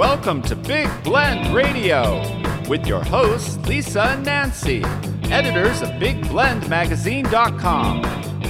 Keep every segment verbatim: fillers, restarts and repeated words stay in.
Welcome to Big Blend Radio with your hosts, Lisa and Nancy, editors of big blend magazine dot com.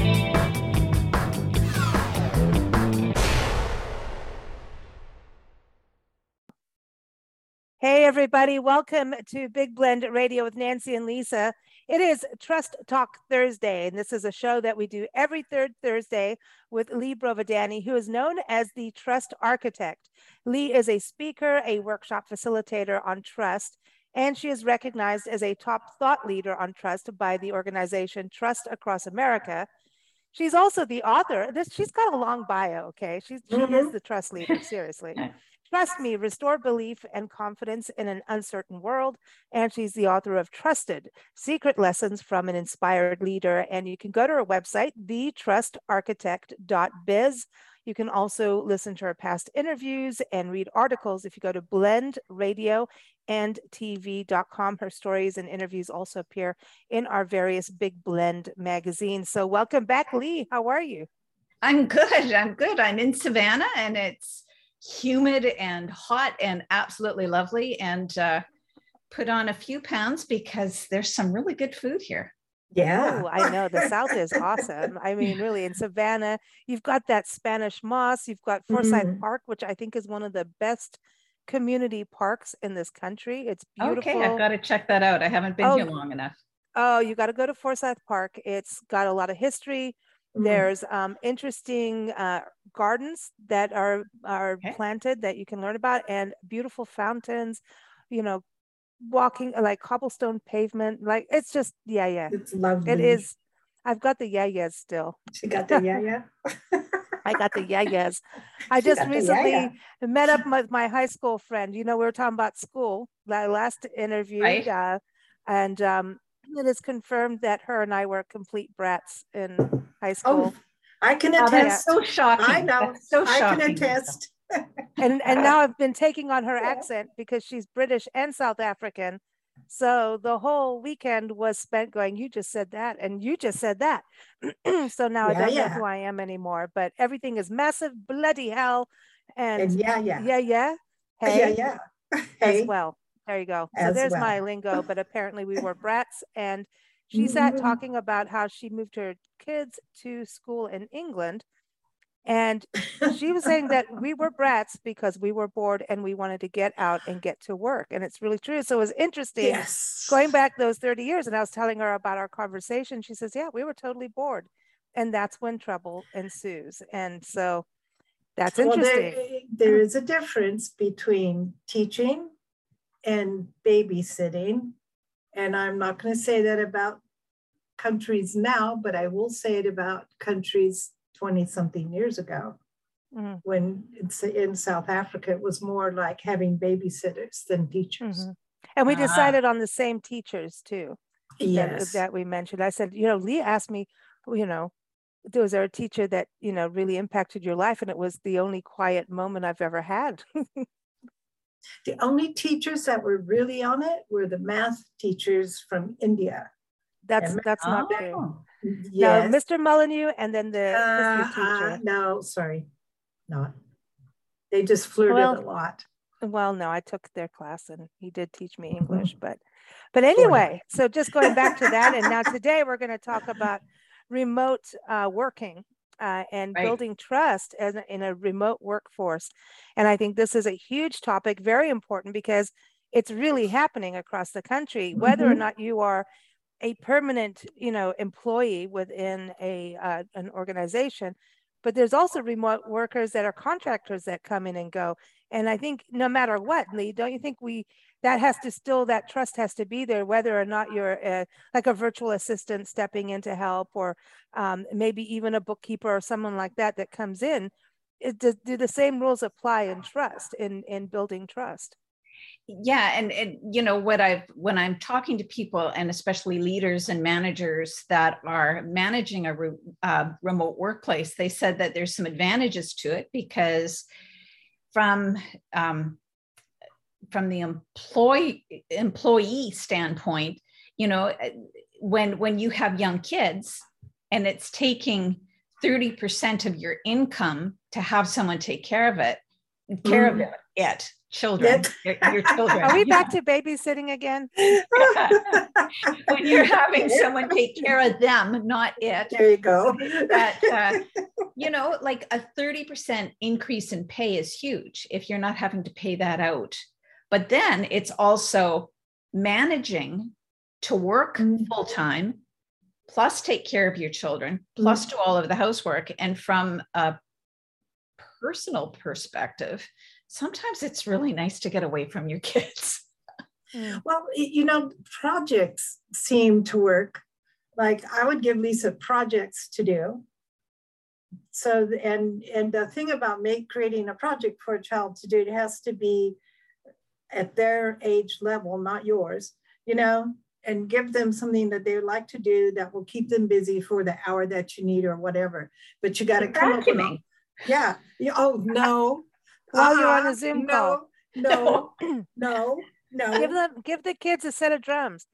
Hey, everybody. Welcome to Big Blend Radio with Nancy and Lisa. It is Trust Talk Thursday, and this is a show that we do every third Thursday with Lee Brovadani, who is known as the Trust Architect. Lee is a speaker, a workshop facilitator on trust, and she is recognized as a top thought leader on trust by the organization Trust Across America. She's also the author. This, she's got a long bio, okay? She's, she mm-hmm. is the trust leader, seriously. Trust Me, Restore Belief and Confidence in an Uncertain World. And she's the author of Trusted, Secret Lessons from an Inspired Leader. And you can go to her website, the trust architect dot biz. You can also listen to her past interviews and read articles if you go to blend radio and T V dot com. Her stories and interviews also appear in our various Big Blend magazines. So welcome back, Lee. How are you? I'm good. I'm good. I'm in Savannah, and it's humid and hot and absolutely lovely, and uh, put on a few pounds because there's some really good food here. Yeah, oh, I know. The South is awesome. I mean, really, in Savannah, you've got that Spanish moss. You've got Forsyth mm-hmm. Park, which I think is one of the best community parks in this country. It's beautiful. Okay, I've got to check that out. I haven't been oh, here long enough. Oh, you got to go to Forsyth Park. It's got a lot of history. Mm-hmm. There's um, interesting uh, gardens that are are okay. planted that you can learn about, and beautiful fountains. You know, walking like cobblestone pavement. Like it's just yeah, yeah. It's lovely. It is. I've got the yeah yeahs still. She got the yeah yeah. I got the yeah yeahs. I she just recently yeah-yeah. met up with my high school friend. You know, we were talking about school last interview, right. uh, and um, it is confirmed that her and I were complete brats in high school. Oh, I can attest. Oh, that's so shocking. I know. That's so I shocking. can attest. and and now I've been taking on her accent because she's British and South African. So the whole weekend was spent going, you just said that, and you just said that. So now yeah, I don't yeah. know who I am anymore, but everything is massive, bloody hell. And, and yeah, yeah. Yeah, yeah. Hey, yeah, yeah. Hey. As well. There you go. So As there's well. my lingo, but apparently we were brats. And she sat mm-hmm. talking about how she moved her kids to school in England. And she was saying that we were brats because we were bored and we wanted to get out and get to work. And it's really true. So it was interesting yes. going back those thirty years. And I was telling her about our conversation. She says, yeah, we were totally bored. And that's when trouble ensues. And so that's interesting. Well, there, there is a difference between teaching and babysitting. And I'm not going to say that about countries now, but I will say it about countries twenty something years ago, mm-hmm. when it's in South Africa, it was more like having babysitters than teachers. Mm-hmm. And we decided uh, on the same teachers too. Yes. That, that we mentioned. I said, you know, Lee asked me, you know, was there a teacher that, you know, really impacted your life? And it was the only quiet moment I've ever had. The only teachers that were really on it were the math teachers from India. That's and, that's not oh. true. Yes. No, Mister Molyneux and then the uh, history teacher. Uh, no, sorry, not. They just flirted well, a lot. Well, no, I took their class and he did teach me English, but but anyway, so just going back to that, and now today we're going to talk about remote uh, working uh, and right. building trust as a, in a remote workforce. And I think this is a huge topic, very important, because it's really happening across the country, whether mm-hmm. or not you are a permanent, you know, employee within a uh, an organization, but there's also remote workers that are contractors that come in and go. And I think no matter what, Lee, don't you think we that has to still that trust has to be there, whether or not you're a, like a virtual assistant stepping in to help, or um, maybe even a bookkeeper or someone like that that comes in. It, do, do the same rules apply in trust in in building trust? Yeah. And, and, you know, what I've, when I'm talking to people, and especially leaders and managers that are managing a re, uh, remote workplace, they said that there's some advantages to it because from, um, from the employee employee standpoint, you know, when, when you have young kids and it's taking thirty percent of your income to have someone take care of it, care Mm. of it, it children, your, your children. Are we Yeah. back to babysitting again? When you're having someone take care of them, not it. There you go. That, uh, you know, like a thirty percent increase in pay is huge if you're not having to pay that out. But then it's also managing to work Mm. full time, plus take care of your children, plus do all of the housework. And from a personal perspective, sometimes it's really nice to get away from your kids. Well, you know, projects seem to work. Like I would give Lisa projects to do. So, and and the thing about make creating a project for a child to do, it has to be at their age level, not yours, you know, and give them something that they would like to do that will keep them busy for the hour that you need or whatever. But you got to come up with, yeah. yeah. Oh, no. While uh-huh. you're on a Zoom no, call. No, no, no. Give them, give the kids a set of drums.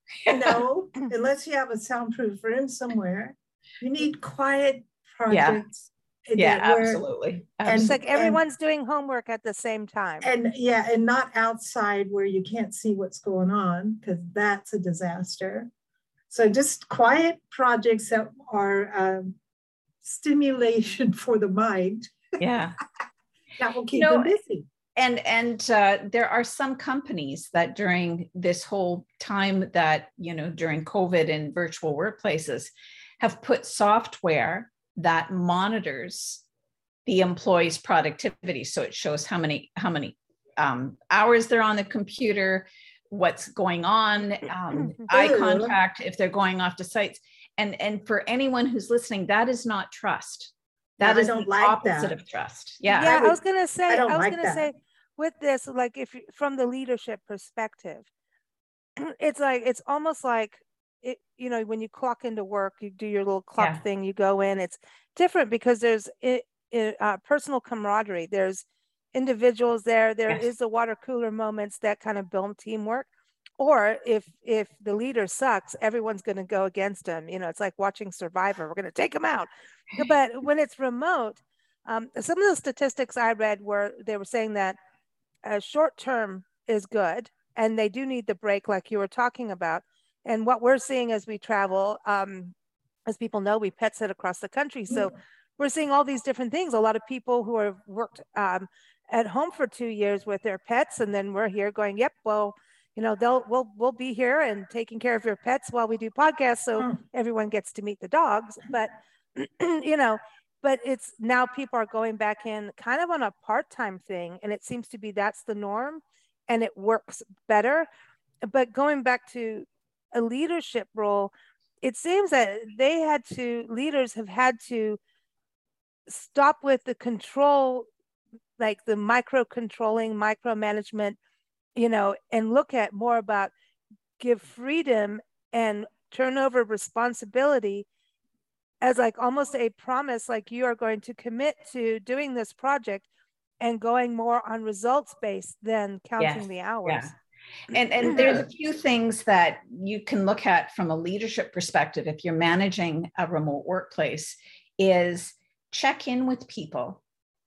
No, unless you have a soundproof room somewhere. You need quiet projects. Yeah, that where- absolutely. And- It's like everyone's doing homework at the same time. And yeah, and not outside where you can't see what's going on, because that's a disaster. So just quiet projects that are um, stimulation for the mind. Yeah. That will keep You know, them busy. And and uh, there are some companies that during this whole time that, you know, during COVID and virtual workplaces have put software that monitors the employee's productivity. So it shows how many, how many um, hours they're on the computer, what's going on, um, eye contact, if they're going off to sites. And, and for anyone who's listening, that is not trust. That No, I is don't the like opposite that. of trust. Yeah. Yeah, I I, would- was gonna say, I I, don't was like gonna that. say with this, like if you- from the leadership perspective, it's like it's almost like it, you know, when you clock into work, you do your little clock Yeah. thing, you go in. It's different because there's it, it, uh, personal camaraderie. There's individuals there. There Yes. is the water cooler moments that kind of build teamwork. Or if if the leader sucks, everyone's going to go against him. You know, it's like watching Survivor. We're going to take him out. But when it's remote, um, some of the statistics I read were they were saying that uh, short term is good, and they do need the break, like you were talking about. And what we're seeing as we travel, um, as people know, we pet sit across the country, so we're seeing all these different things. A lot of people who have worked um, at home for two years with their pets, and then we're here going, "Yep, well." You know, they'll we'll we'll be here and taking care of your pets while we do podcasts, so Hmm. everyone gets to meet the dogs. But you know, but it's now people are going back in kind of on a part-time thing, and it seems to be that's the norm, and it works better. But going back to a leadership role, it seems that they had to leaders have had to stop with the control, like the micro controlling, micromanagement, you know, and look at more about give freedom and turn over responsibility as like almost a promise, like you are going to commit to doing this project and going more on results based than counting Yes. the hours. Yeah. And, and there's a few things that you can look at from a leadership perspective if you're managing a remote workplace is check in with people.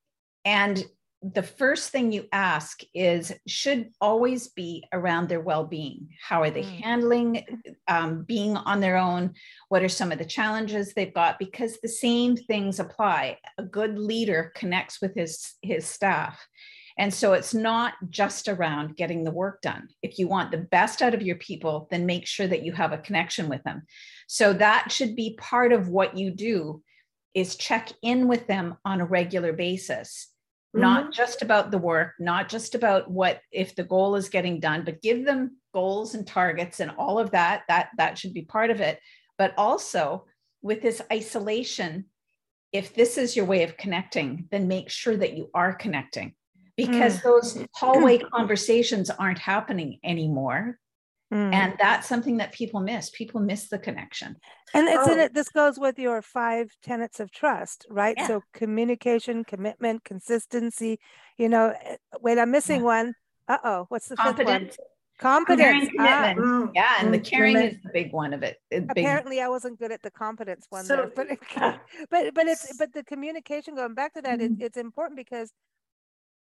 And the first thing you ask is should always be around their well-being. How are they Mm. handling um, being on their own? What are some of the challenges they've got? Because the same things apply. A good leader connects with his, his staff. And so it's not just around getting the work done. If you want the best out of your people, then make sure that you have a connection with them. So that should be part of what you do is check in with them on a regular basis. Not just about the work, not just about what if the goal is getting done, but give them goals and targets and all of that, that, that should be part of it. But also with this isolation, if this is your way of connecting, then make sure that you are connecting because Mm. those hallway conversations aren't happening anymore. Mm. And that's something that people miss. People miss the connection. And it's in Oh. it, this goes with your five tenets of trust, right? Yeah. So communication, commitment, consistency, you know, eh, wait, I'm missing Yeah. one. Uh-oh, what's the fifth one? Competence, Competence. caring, Ah, commitment. Mm. Yeah, and the Mm. caring Commitment. is the big one of it. a big- apparently I wasn't good at the competence one So- there, but, but, but it's, but the communication, going back to that, it, Mm. it's important because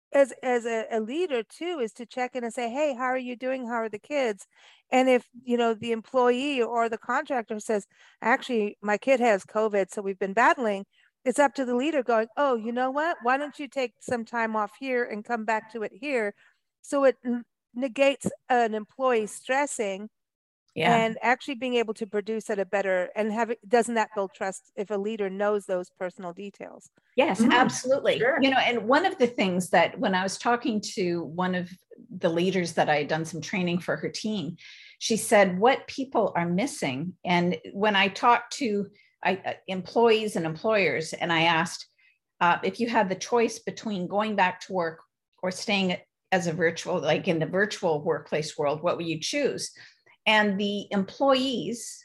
as as a, a leader too, is to check in and say, hey, how are you doing? How are the kids? And if, you know, the employee or the contractor says, actually, my kid has COVID, so we've been battling, it's up to the leader going, oh, you know what? Why don't you take some time off here and come back to it here? So it n- negates an employee stressing Yeah. and actually being able to produce at a better, and have it, doesn't that build trust if a leader knows those personal details? Yes, Mm, absolutely. sure. You know, and one of the things that when I was talking to one of the leaders that I had done some training for her team, she said what people are missing. And when I talked to I, uh, employees and employers, and I asked uh, if you had the choice between going back to work or staying as a virtual, like in the virtual workplace world, what would you choose? And the employees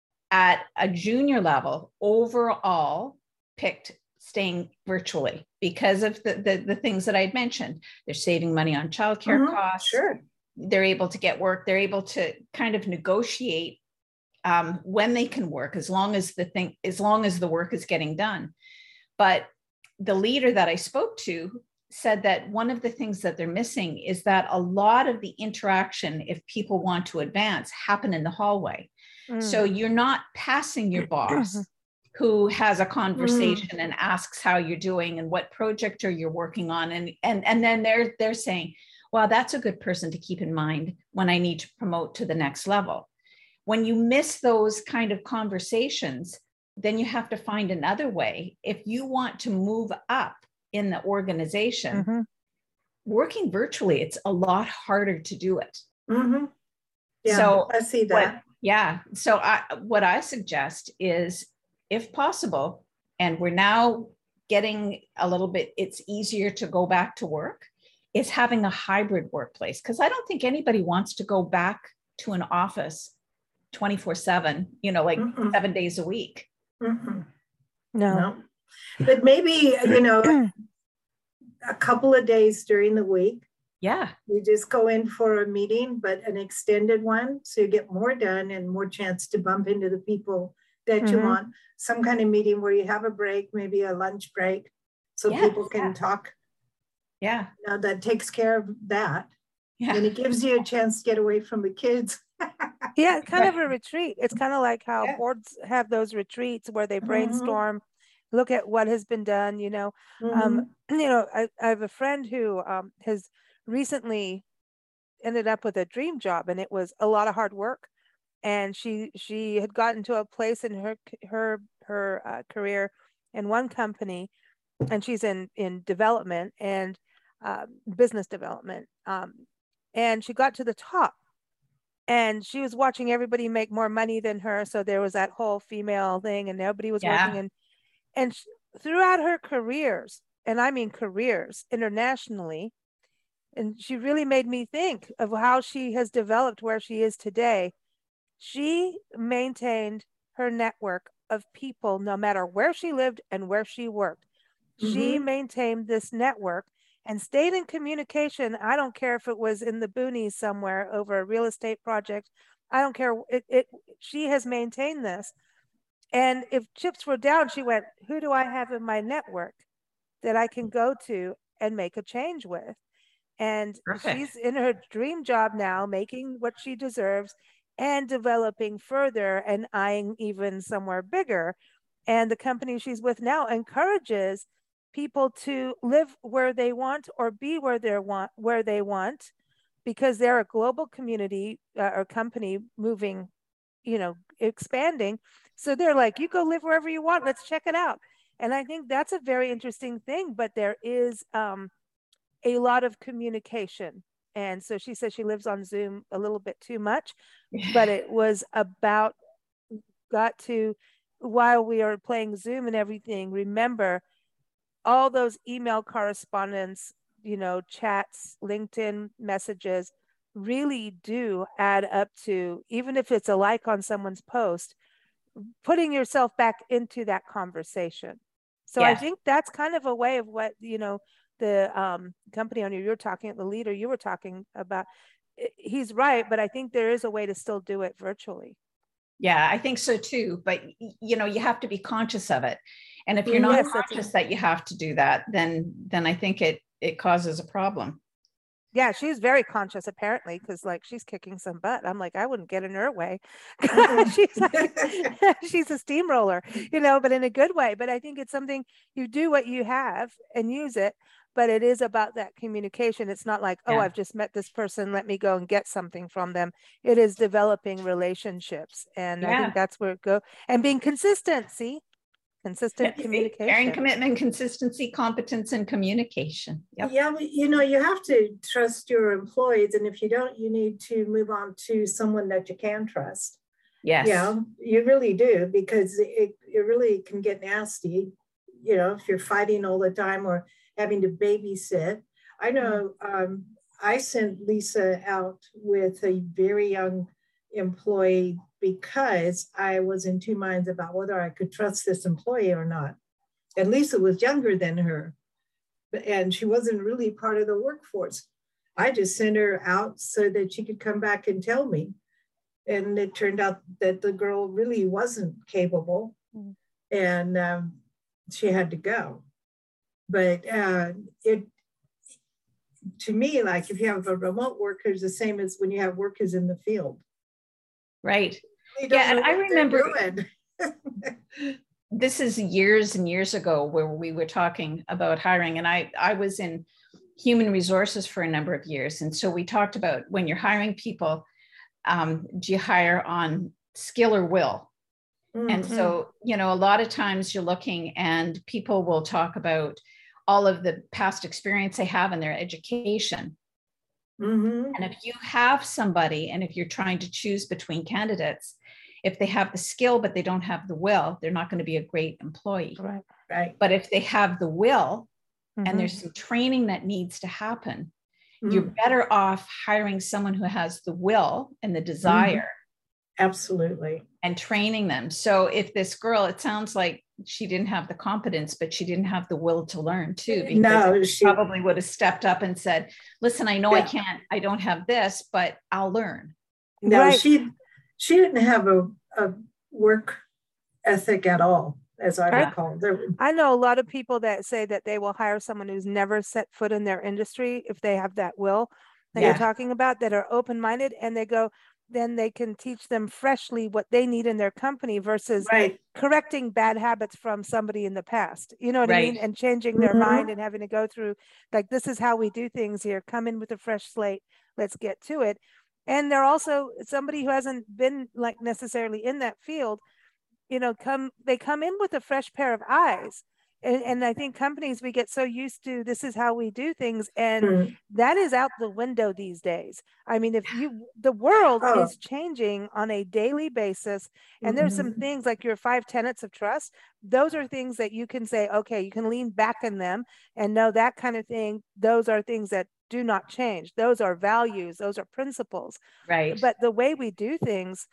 at a junior level overall picked staying virtually because of the, the, the things that I had mentioned. They're saving money on childcare Mhm, costs. Sure. They're able to get work. They're able to kind of negotiate um, when they can work, as long as the thing, as long as the work is getting done. But the leader that I spoke to said that one of the things that they're missing is that a lot of the interaction, if people want to advance, happen in the hallway. Mm. So you're not passing your boss who has a conversation mm. and asks how you're doing and what project are you working on. And, and, and then they're, they're saying, well, that's a good person to keep in mind when I need to promote to the next level. When you miss those kind of conversations, then you have to find another way. If you want to move up in the organization, mm-hmm. working virtually, it's a lot harder to do it. Mm-hmm. Yeah, so I see that. What, yeah. So I, what I suggest is, if possible, and we're now getting a little bit, it's easier to go back to work, is having a hybrid workplace. Because I don't think anybody wants to go back to an office twenty-four seven, you know, like Mm-mm. seven days a week. Mm-mm. No. no. But maybe, you know, a couple of days during the week. Yeah. You just go in for a meeting, but an extended one. So you get more done and more chance to bump into the people that mm-hmm. you want. Some kind of meeting where you have a break, maybe a lunch break, so yes, people can yeah. talk. Yeah. You know, that takes care of that. Yeah. And it gives you a chance to get away from the kids. Yeah, kind of a retreat. It's kind of like how yeah. boards have those retreats where they brainstorm, mm-hmm. look at what has been done, you know. Mm-hmm. Um, you know, I, I have a friend who um, has recently ended up with a dream job, and it was a lot of hard work. And she she had gotten to a place in her her her uh, career in one company, and she's in in development and uh, business development. Um, and she got to the top, and she was watching everybody make more money than her. So there was that whole female thing, and nobody was yeah. working. And and she, throughout her careers, and I mean careers internationally, and she really made me think of how she has developed where she is today. She maintained her network of people no matter where she lived and where she worked. Mm-hmm. She maintained this network and stayed in communication. I don't care if it was in the boonies somewhere over a real estate project. I don't care. It, it, she has maintained this. And if chips were down, she went, who do I have in my network that I can go to and make a change with? And Perfect. She's in her dream job now, making what she deserves and developing further and eyeing even somewhere bigger. And the company she's with now encourages people to live where they want or be where they want, where they want, because they're a global community uh, or company moving, you know, expanding. So they're like, you go live wherever you want. Let's check it out. And I think that's a very interesting thing, but there is um, a lot of communication. And so she says she lives on Zoom a little bit too much, but it was about, got to, while we are playing Zoom and everything, remember all those email correspondence, you know, chats, LinkedIn messages really do add up to, even if it's a like on someone's post, putting yourself back into that conversation. So yeah. I think that's kind of a way of what, you know, the um, company owner you're talking, the leader you were talking about, he's right, but I think there is a way to still do it virtually. Yeah, I think so too. But, you know, you have to be conscious of it. And if you're not yes, conscious that you have to do that, then then I think it it causes a problem. Yeah, she's very conscious apparently, because like she's kicking some butt. I'm like, I wouldn't get in her way. she's like, she's a steamroller, you know, but in a good way. But I think it's something, you do what you have and use it, but it is about that communication. It's not like, oh, Yeah. I've just met this person, let me go and get something from them. It is developing relationships. And I Yeah. think that's where it go, and being consistent. See, consistent Yeah, communication. Caring, commitment, consistency, competence, and communication. Yep. Yeah, but, you know, you have to trust your employees. And if you don't, you need to move on to someone that you can trust. Yes. Yeah, you really do, because it, it really can get nasty, you know, if you're fighting all the time or having to babysit. I know um, I sent Lisa out with a very young employee because I was in two minds about whether I could trust this employee or not. And Lisa was younger than her, and she wasn't really part of the workforce. I just sent her out so that she could come back and tell me. And it turned out that the girl really wasn't capable, mm. and um, she had to go. But uh, it, to me, like if you have a remote worker, it's the same as when you have workers in the field. Right. Yeah, and I remember this is years and years ago where we were talking about hiring, and I, I was in human resources for a number of years. And so we talked about when you're hiring people, um, do you hire on skill or will? Mm-hmm. And so, you know, a lot of times you're looking and people will talk about all of the past experience they have in their education. Mm-hmm. And if you have somebody, and if you're trying to choose between candidates, if they have the skill, but they don't have the will, they're not going to be a great employee. Right. Right. But if they have the will, mm-hmm. and there's some training that needs to happen, mm-hmm. you're better off hiring someone who has the will and the desire. Mm-hmm. Absolutely. And training them. So if this girl, it sounds like she didn't have the competence, but she didn't have the will to learn too, because no, she probably would have stepped up and said, listen, I know yeah. I can't, I don't have this, but I'll learn. No, right. she she didn't have a, a work ethic at all, as I recall. There, I know a lot of people that say that they will hire someone who's never set foot in their industry if they have that will that yeah. you're talking about, that are open-minded, and they go, then they can teach them freshly what they need in their company versus right. correcting bad habits from somebody in the past. You know what right. I mean? And changing their mm-hmm. mind and having to go through, like, this is how we do things here. Come in with a fresh slate. Let's get to it. And they're also somebody who hasn't been like necessarily in that field, you know, come, they come in with a fresh pair of eyes. And, and I think companies, we get so used to this is how we do things, and mm. that is out the window these days. I mean, if you, the world oh. is changing on a daily basis, and mm-hmm. there's some things like your five tenets of trust. Those are things that you can say, okay, you can lean back in them and know that kind of thing. Those are things that do not change. Those are values. Those are principles. Right. But the way we do things,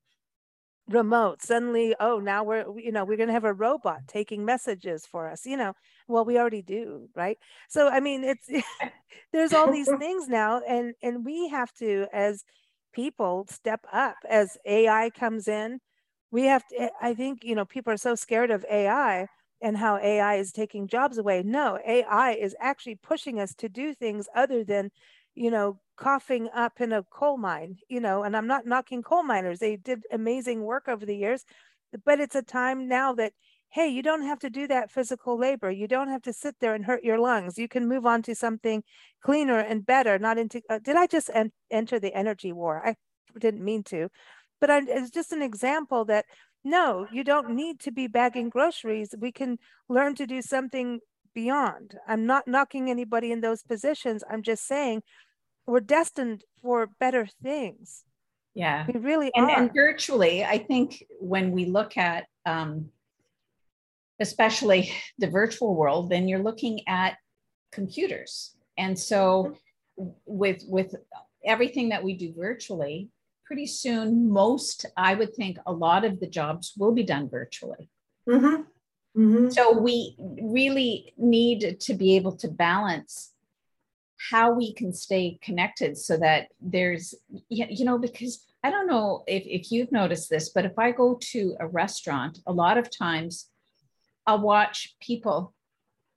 remote, suddenly, oh, now we're, you know, we're going to have a robot taking messages for us, you know, well, we already do, right? So, I mean, it's, there's all these things now, and, and we have to, as people, step up as A I comes in. We have to, I think, you know, people are so scared of A I and how A I is taking jobs away. No, A I is actually pushing us to do things other than, you know, coughing up in a coal mine, you know, and I'm not knocking coal miners. They did amazing work over the years, but it's a time now that, hey, you don't have to do that physical labor. You don't have to sit there and hurt your lungs. You can move on to something cleaner and better, not into, uh, did I just en- enter the energy war? I didn't mean to, but I, it's just an example that, no, you don't need to be bagging groceries. We can learn to do something beyond. I'm not knocking anybody in those positions. I'm just saying, we're destined for better things. Yeah, we really and, are. And virtually, I think when we look at, um, especially the virtual world, then you're looking at computers. And so with, with everything that we do virtually, pretty soon, most, I would think a lot of the jobs will be done virtually. Mm-hmm. Mm-hmm. So we really need to be able to balance how we can stay connected so that there's, you know, because I don't know if, if you've noticed this, but if I go to a restaurant, a lot of times I'll watch people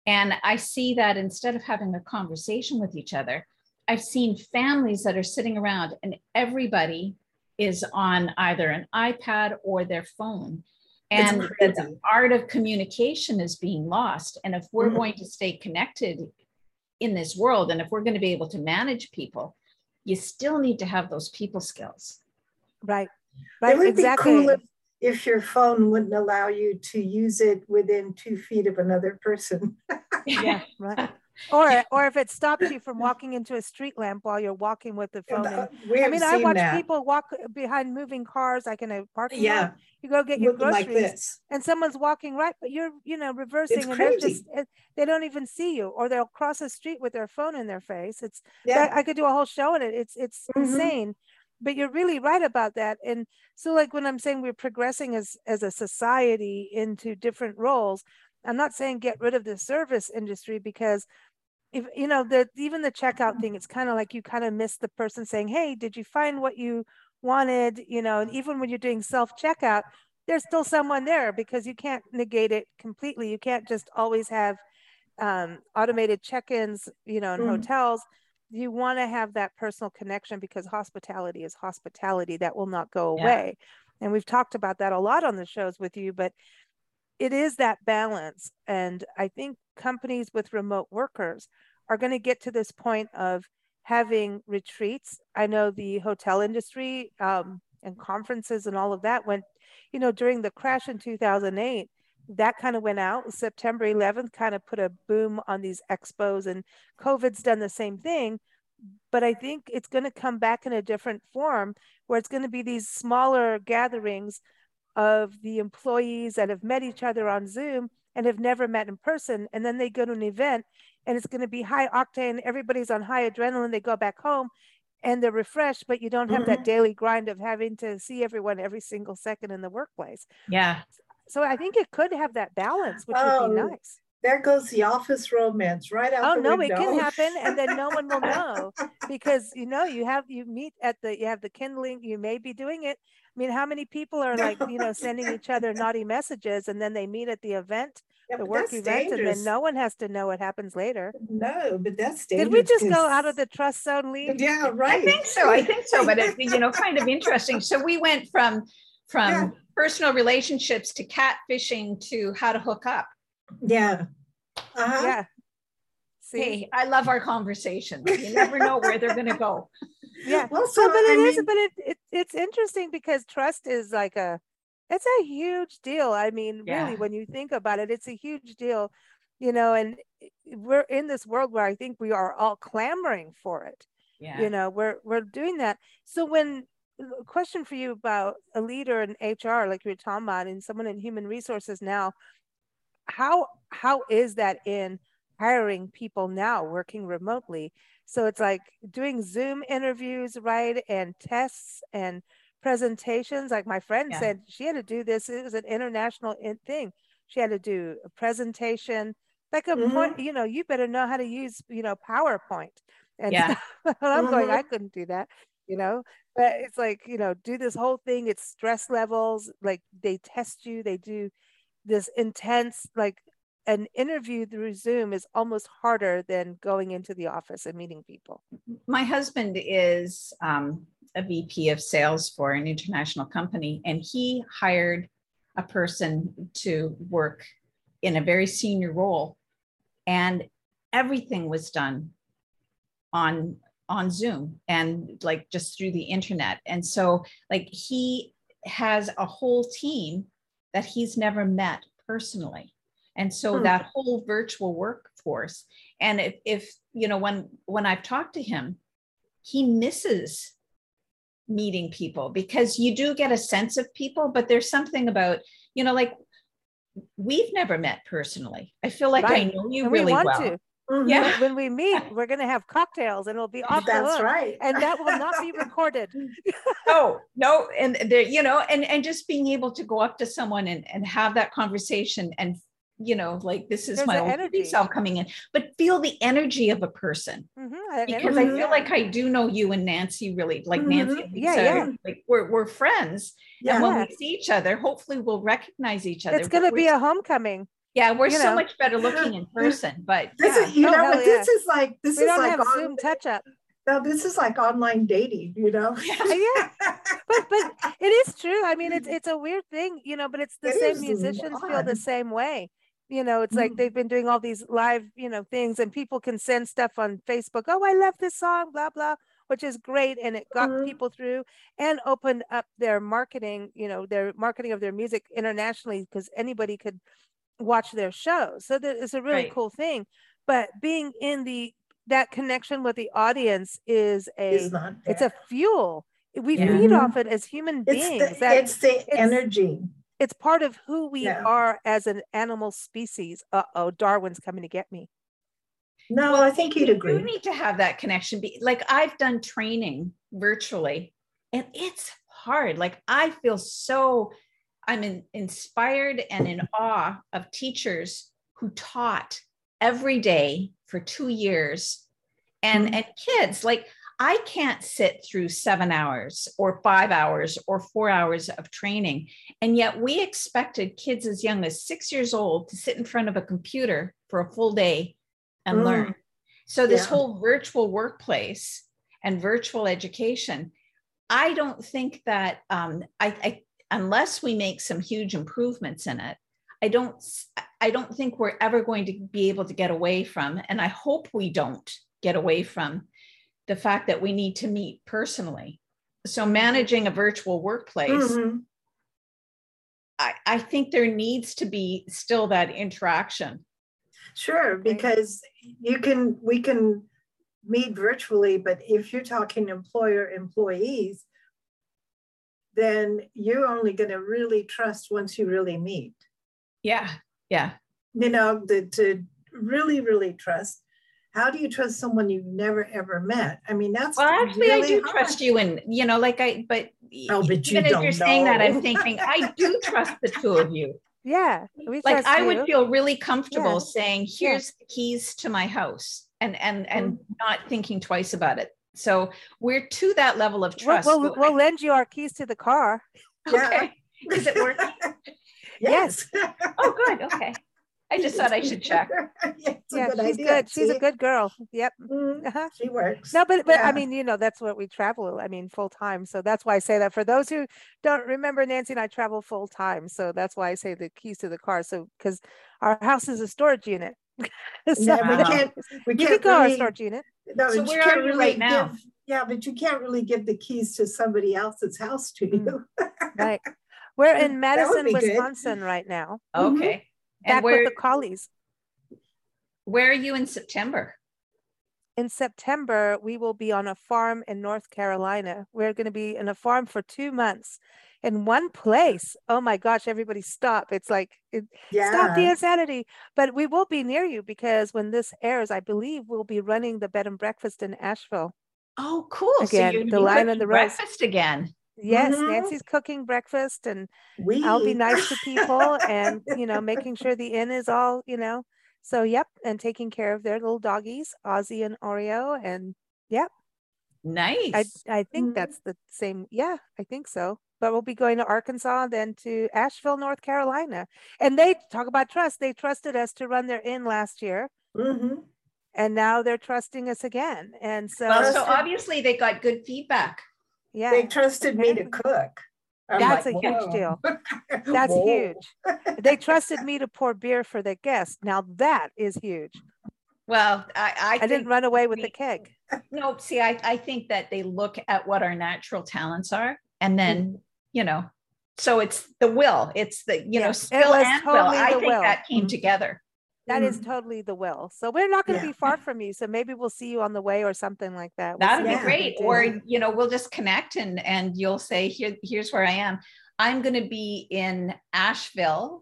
And I see that instead of having a conversation with each other, I've seen families that are sitting around and everybody is on either an iPad or their phone. And the art of communication is being lost. And if we're mm-hmm. going to stay connected in this world, and if we're going to be able to manage people, you still need to have those people skills. Right. Right. It would exactly. be cool if, if your phone wouldn't allow you to use it within two feet of another person. Yeah. Right. Or, or if it stops you from walking into a street lamp while you're walking with the phone. And, we have I mean, seen I watch that. people walk behind moving cars, like in a parking yeah. lot. You go get your Looking groceries, like this. and someone's walking right, but you're, you know, reversing, It's and crazy. they're just, it, they don't even see you, or they'll cross the street with their phone in their face. It's, yeah. that, I could do a whole show on it. It's, it's mm-hmm. insane. But you're really right about that. And so, like when I'm saying we're progressing as as a society into different roles, I'm not saying get rid of the service industry, because if you know the even the checkout thing, it's kind of like you kind of miss the person saying, hey, did you find what you wanted? You know, and even when you're doing self-checkout, there's still someone there, because you can't negate it completely. You can't just always have um, automated check-ins, you know, in mm. hotels. You want to have that personal connection, because hospitality is hospitality. That will not go away. Yeah. And we've talked about that a lot on the shows with you, but it is that balance. And I think companies with remote workers are going to get to this point of having retreats. I know the hotel industry um, and conferences and all of that went, you know, during the crash in two thousand eight, that kind of went out. September eleventh kind of put a boom on these expos, and COVID's done the same thing. But I think it's going to come back in a different form, where it's going to be these smaller gatherings of the employees that have met each other on Zoom and have never met in person. And then they go to an event, and it's going to be high octane. Everybody's on high adrenaline. They go back home and they're refreshed, but you don't have mm-hmm. that daily grind of having to see everyone every single second in the workplace. Yeah. So I think it could have that balance, which oh, would be nice. There goes the office romance right out oh, the no, window. It can happen, and then no one will know, because, you know, you have, you meet at the, you have the kindling, you may be doing it. I mean, how many people are like, you know, sending each other naughty messages, and then they meet at the event, yeah, the work event, dangerous. And then no one has to know what happens later. No, but that's dangerous. Did we just go out of the trust zone, Lee? Yeah, right. I think so. I think so. But it's, you know, kind of interesting. So we went from, from yeah. personal relationships to catfishing to how to hook up. Yeah. Uh-huh. Yeah. See, hey, I love our conversations. You never know where they're going to go. Yeah. Well, so, so but I it mean, is, but it, it it's interesting, because trust is like a, it's a huge deal. I mean, yeah. really, when you think about it, it's a huge deal, you know, and we're in this world where I think we are all clamoring for it. Yeah. You know, we're, we're doing that. So when, a question for you about a leader in H R, like you were talking about, and someone in human resources now, how, how is that in hiring people now working remotely? So it's like doing Zoom interviews, right? And tests and presentations. Like my friend yeah. said, she had to do this. It was an international thing. She had to do a presentation, like a mm-hmm. point, you know, you better know how to use, you know, PowerPoint. And yeah. stuff. I'm mm-hmm. going, I couldn't do that, you know, but it's like, you know, do this whole thing. It's stress levels. Like they test you, they do this intense, like an interview through Zoom is almost harder than going into the office and meeting people. My husband is um, a V P of sales for an international company, and he hired a person to work in a very senior role, and everything was done on on Zoom and like just through the internet. And so like he has a whole team that he's never met personally. And so hmm. that whole virtual workforce, and if, if, you know, when, when I've talked to him, he misses meeting people, because you do get a sense of people, but there's something about, you know, like we've never met personally. I feel like right. I know you and really we want well. To. Mm-hmm. Yeah. When we meet, we're going to have cocktails, and it'll be off That's the hook, right. and that will not be recorded. no, no. And there, you know, and, and just being able to go up to someone and, and have that conversation, and, you know, like this is There's my own self coming in, but feel the energy of a person. Mm-hmm. Because energy, I feel yeah. like I do know you and Nancy really, like mm-hmm. Nancy and Lisa, yeah, yeah. like we're, we're friends. Yeah. And when we see each other, hopefully we'll recognize each other. It's going to be a homecoming. Yeah, we're You so know. much better looking in person, but This yeah. is, you Oh, know, hell but this yeah. is like, this We is don't like have on, Zoom touch up. no, this is like online dating, you know? Yeah. But but it is true. I mean, it's it's a weird thing, you know, but it's the It same is musicians feel the odd. same way. You know, it's like Mm. they've been doing all these live, you know, things, and people can send stuff on Facebook. Oh, I love this song, blah blah, which is great, and it got Mhm. people through and opened up their marketing, you know, their marketing of their music internationally, because anybody could watch their shows. So that is a really Right. cool thing. But being in the that connection with the audience is a It's not it's a there. fuel. We Yeah. feed Mhm. off it as human It's beings. the, that it's the it's energy. it's part of who we Yeah. are as an animal species. Uh-oh, Darwin's coming to get me. No, Well, I think we you'd do agree. need to have that connection. Be like, I've done training virtually, and it's hard. Like, I feel so, I'm in, inspired and in awe of teachers who taught every day for two years, and Mhm. and kids. Like, I can't sit through seven hours or five hours or four hours of training, and yet we expected kids as young as six years old to sit in front of a computer for a full day and Mm. learn. So this Yeah. whole virtual workplace and virtual education, I don't think that um, I, I unless we make some huge improvements in it, I don't I don't think we're ever going to be able to get away from, and I hope we don't get away from, the fact that we need to meet personally. So managing a virtual workplace, Mhm. I, I think there needs to be still that interaction. Sure, because you can, we can meet virtually, but if you're talking employer employees, then you're only going to really trust once you really meet. Yeah, yeah. You know, the, to really, really trust. How do you trust someone you've never ever met? I mean, that's Well, actually, really I do hard. trust you, and you know, like I, but Oh, but you even as don't you're saying that, I'm know. thinking I do trust the two of you. Yeah, we Like, trust I you. would feel really comfortable Yeah. saying, Yeah. here's the keys to my house, and and and not thinking twice about it. So we're to that level of We'll, trust. we'll, So we'll I- lend you our keys to the car. okay. Is it working? Yes. Oh, good. Okay. I just thought I should check. Yeah, it's a Yeah, good she's idea. good. She's a See? good girl. Yep. Mhm. Uh-huh. She works. No, but but I Yeah. mean, you know, that's what we travel. I mean, full time. So that's why I say that. For those who don't remember, Nancy and I travel full time. So that's why I say the keys to the car. So because our house is a storage unit. So Yeah, we Wow. can't, we you can can't call our really, storage unit. no, So but where you can't are you really right now? give, yeah, but you can't really give the keys to somebody else's house to Mm. you. Right. We're in That would Madison, be good. Wisconsin right now. Okay. And Back where with the collies. where are you in September? In September, we will be on a farm in North Carolina. We're going to be in a farm for two months in one place. Oh my gosh, everybody stop. It's like, it, stop the Yeah. insanity. But we will be near you because when this airs, I believe we'll be running the bed and breakfast in Asheville. Oh, cool. Again, so you're the Lion and the Rose. breakfast again. Yes, Mhm. Nancy's cooking breakfast, and We. I'll be nice to people and, you know, making sure the inn is all, you know, so yep, and taking care of their little doggies, Ozzy and Oreo, and yep. I Nice. I think Mhm. that's the same. Yeah, I think so. But we'll be going to Arkansas, then to Asheville, North Carolina. And they talk about trust. They trusted us to run their inn last year, Mhm. and now they're trusting us again. And so, Well, so Trusted- obviously they got good feedback. yeah, They trusted me to apparently. cook. I'm That's like, a huge whoa. deal. That's Whoa. huge. They trusted me to pour beer for the guests. Now that is huge. Well, I, I, I, didn't think run away with we- the keg. No, see, I, I think that they look at what our natural talents are, and then, you know, so it's the will, it's the, you Yeah, know, it skill was and will. totally I the think will. that came Mhm. together. That is Mhm. totally the will. So we're not going to Yeah. be far from you. So maybe we'll see you on the way or something like that. We'll That'd see be what we Yeah. great. can do. Or, you know, we'll just connect and, and you'll say, here, here's where I am. I'm going to be in Asheville.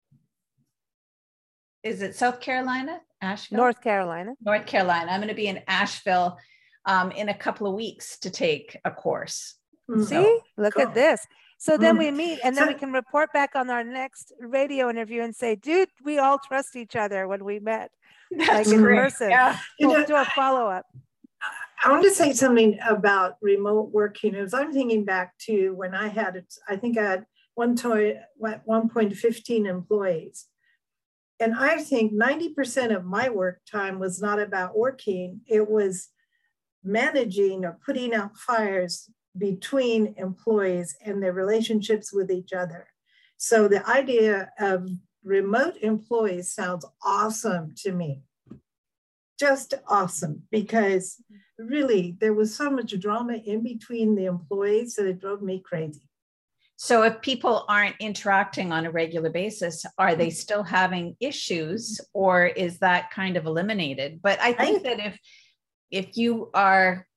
Is it South Carolina? Asheville? North Carolina. North Carolina. I'm going to be in Asheville um, in a couple of weeks to take a course. Mhm. See, look cool. at this. So then Mm. we meet, and then So- we can report back on our next radio interview and say, dude, we all trust each other when we met. That's Like in great. person. Yeah. You We'll know, do a follow up. I want to say something about remote working. As I'm thinking back to when I had, it, I think I had one toy, at one point fifteen employees. And I think ninety percent of my work time was not about working. It was managing or putting out fires between employees and their relationships with each other. So the idea of remote employees sounds awesome to me. Just awesome, because really there was so much drama in between the employees that it drove me crazy. So if people aren't interacting on a regular basis, are they still having issues, or is that kind of eliminated? But I think I, that if if you are,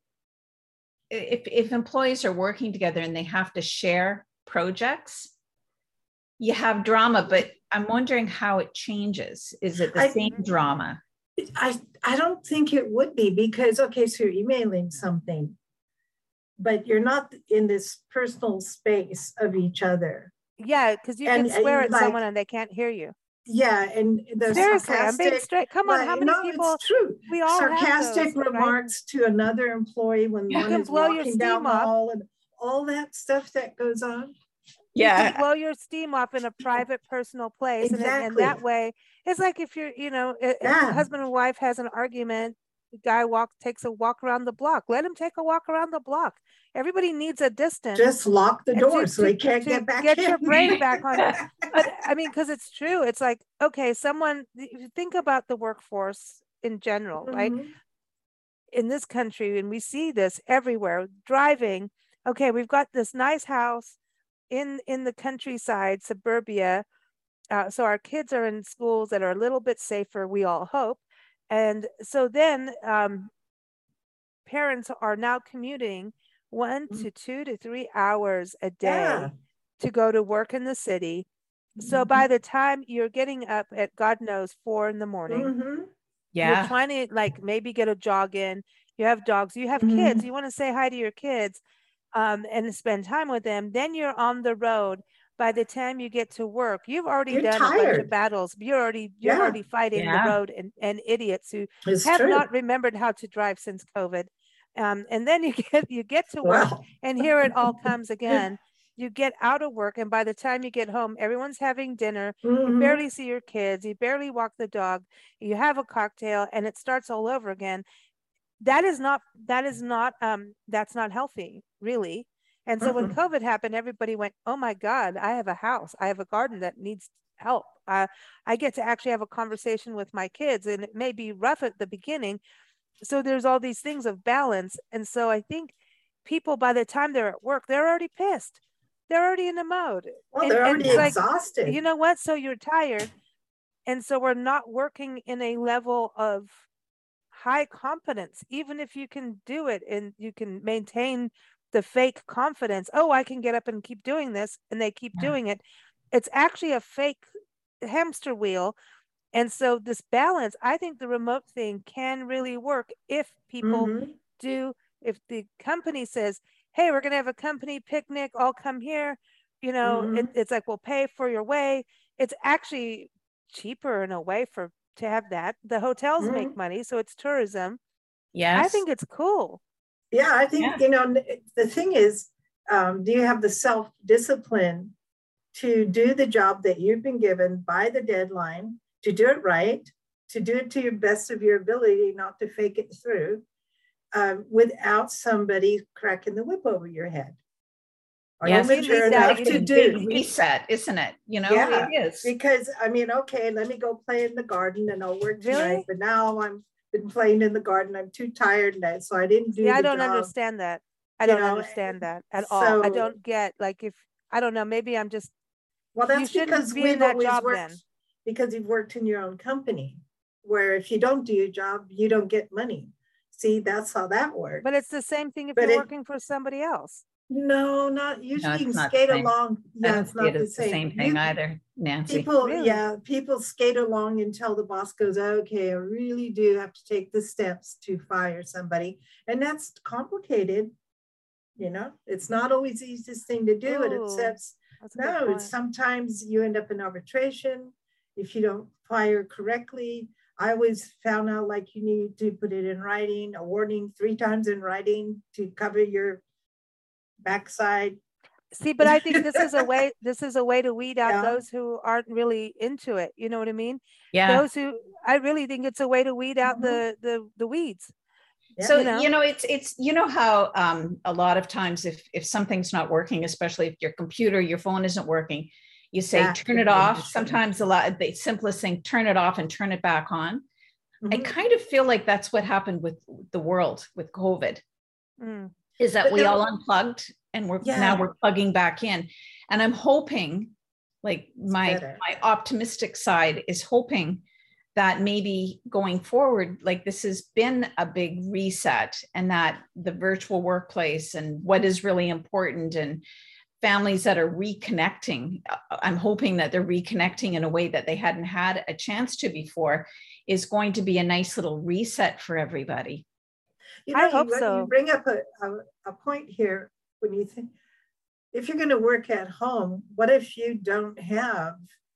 if, if employees are working together and they have to share projects, you have drama, but I'm wondering how it changes. Is it the I, same drama? I, I don't think it would be, because, okay, so you're emailing something, but you're not in this personal space of each other. Yeah, because you and, can swear at like, someone and they can't hear you. Yeah, and the seriously, I'm being straight. Come on, how many no, people? It's true. We all sarcastic have those, remarks right? to another employee when you one can is blow walking your steam down the off. hall, and all that stuff that goes on. Yeah, you can blow your steam off in a private, personal place, exactly. and, and that way, it's like if you're, you know, yeah. husband and wife has an argument. The guy walks, takes a walk around the block. Let him take a walk around the block. Everybody needs a distance. Just lock the door to, so he can't to get back get in. your brain back on. But I mean, because it's true. It's like, okay, someone, think about the workforce in general, mm-hmm. right? In this country, and we see this everywhere, driving, okay, we've got this nice house in, in the countryside, suburbia. Uh, so our kids are in schools that are a little bit safer, we all hope. And so then um, parents are now commuting one mm-hmm. to two to three hours a day yeah. to go to work in the city. Mm-hmm. So by the time you're getting up at God knows four in the morning, mm-hmm. yeah, you're trying to like maybe get a jog in. You have dogs, you have mm-hmm. kids, you want to say hi to your kids um, and spend time with them. Then you're on the road. By the time you get to work, you've already you're done tired. a bunch of battles. You're already you're yeah. already fighting yeah. the road and, and idiots who it's have true. not remembered how to drive since COVID. Um, and then you get you get to work, wow. and here it all comes again. You get out of work, and by the time you get home, everyone's having dinner. Mm-hmm. You barely see your kids. You barely walk the dog. You have a cocktail, and it starts all over again. That is not that is not um, that's not healthy, really. And so when COVID happened, everybody went, oh my God, I have a house. I have a garden that needs help. Uh, I get to actually have a conversation with my kids, and it may be rough at the beginning. So there's all these things of balance. And so I think people, by the time they're at work, they're already pissed. They're already in the mode. Well, and, they're already like, exhausted. You know what? So you're tired. And so we're not working in a level of high confidence, even if you can do it and you can maintain the fake confidence. Oh, I can get up and keep doing this, and they keep yeah. doing it. It's actually a fake hamster wheel. And so this balance, I think the remote thing can really work if people mm-hmm. do, if the company says, hey, we're going to have a company picnic, all come here, you know, mm-hmm. it, it's like, we'll pay for your way. It's actually cheaper in a way for to have that. The hotels mm-hmm. make money, so it's tourism. Yes. I think it's cool. Yeah, I think, yeah. you know, the thing is, um, do you have the self-discipline to do the job that you've been given by the deadline, to do it right, to do it to your best of your ability, not to fake it through, um, without somebody cracking the whip over your head? Are yes, you mature enough to do? Big reset, isn't it? You know, yeah, it is. Because, I mean, okay, let me go play in the garden and I'll work tonight, really? But now I'm been playing in the garden. I'm too tired now, so I didn't do yeah, the I don't job. understand that. I don't you know, understand that at so, all. I don't get, like, if, I don't know, maybe I'm just, well, that's you because be we've in that always job worked, then. Because you've worked in your own company, where if you don't do your job, you don't get money. See, that's how that works. But it's the same thing if but you're it, working for somebody else. No, not usually. No, you can not skate along. Yeah, it's not the it's same. the same thing you, either, Nancy. People, really? yeah, people skate along until the boss goes, okay, I really do have to take the steps to fire somebody. And that's complicated. You know, it's not always the easiest thing to do. Ooh, it accepts, no, it's sometimes you end up in arbitration if you don't fire correctly. I always found out like you need to put it in writing, a warning three times in writing to cover your backside. See, but I think this is a way, this is a way to weed out Yeah. those who aren't really into it. You know what I mean? Yeah. Those who, I really think it's a way to weed out Mhm. the, the, the weeds. So, you know? you know, it's, it's, you know how um, a lot of times if, if something's not working, especially if your computer, your phone isn't working, you say, That turn could it be off. interesting. Sometimes a lot, the simplest thing, turn it off and turn it back on. I Mhm. kind of feel like that's what happened with the world with COVID, Mm. is that But we no- all unplugged and we're Yeah. now we're plugging back in. And I'm hoping, like my, better. my optimistic side is hoping that maybe going forward, like this has been a big reset, and that the virtual workplace and what is really important, and families that are reconnecting, I'm hoping that they're reconnecting in a way that they hadn't had a chance to before, is going to be a nice little reset for everybody. You know, I you, hope you so. bring up a, a, a point here when you think, if you're going to work at home, what if you don't have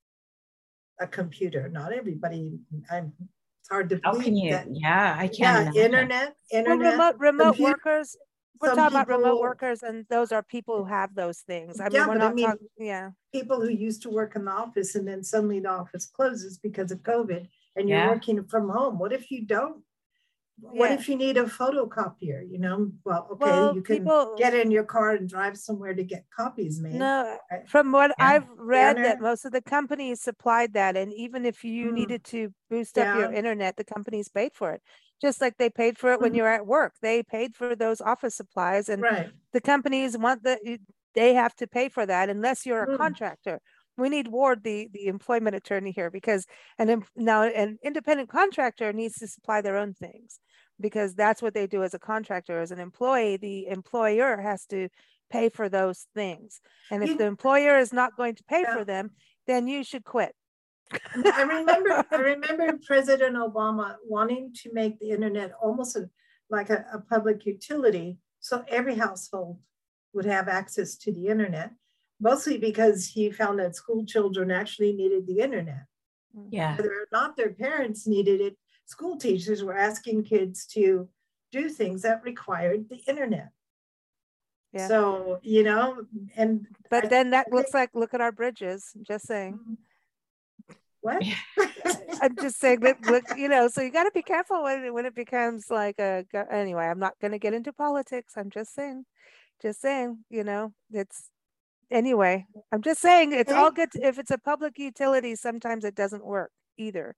a computer? Not everybody, I'm, it's hard to How believe can you? that. Yeah, I can't Yeah, imagine. internet, Well, internet, remote, remote computer. workers, we're Some talking about remote people- workers, and those are people who have those things. I mean, Yeah, we're but I not mean- talking, yeah. People who used to work in the office and then suddenly the office closes because of COVID and you're Yeah. working from home. What if you don't? What Yeah. if you need a photocopier? You know, well, okay, Well, you can people- get in your car and drive somewhere to get copies made. No, Right. from what Yeah. I've read, that Scanner. most of the companies supplied that. And even if you Mm. needed to boost up your Yeah. internet, the companies paid for it. Just like they paid for it when Mhm. you're at work. They paid for those office supplies, and Right. the companies want the, they have to pay for that unless you're a Mm. contractor. We need Ward, the, the employment attorney here, because an, em- now an independent contractor needs to supply their own things, because that's what they do as a contractor. As an employee, the employer has to pay for those things. And if You- the employer is not going to pay Yeah. for them, then you should quit. I remember, I remember President Obama wanting to make the internet almost a, like a, a public utility, so every household would have access to the internet, mostly because he found that school children actually needed the internet. Yeah. Whether or not their parents needed it, school teachers were asking kids to do things that required the internet. Yeah. So, you know, and But I- then that I looks think- like, look at our bridges, just saying. what? I'm just saying that, look, you know, so you got to be careful when, it- when it becomes like a, go- anyway, I'm not going to get into politics. I'm just saying, just saying, you know, it's, anyway, I'm just saying it's all good. to- If it's a public utility, sometimes it doesn't work either.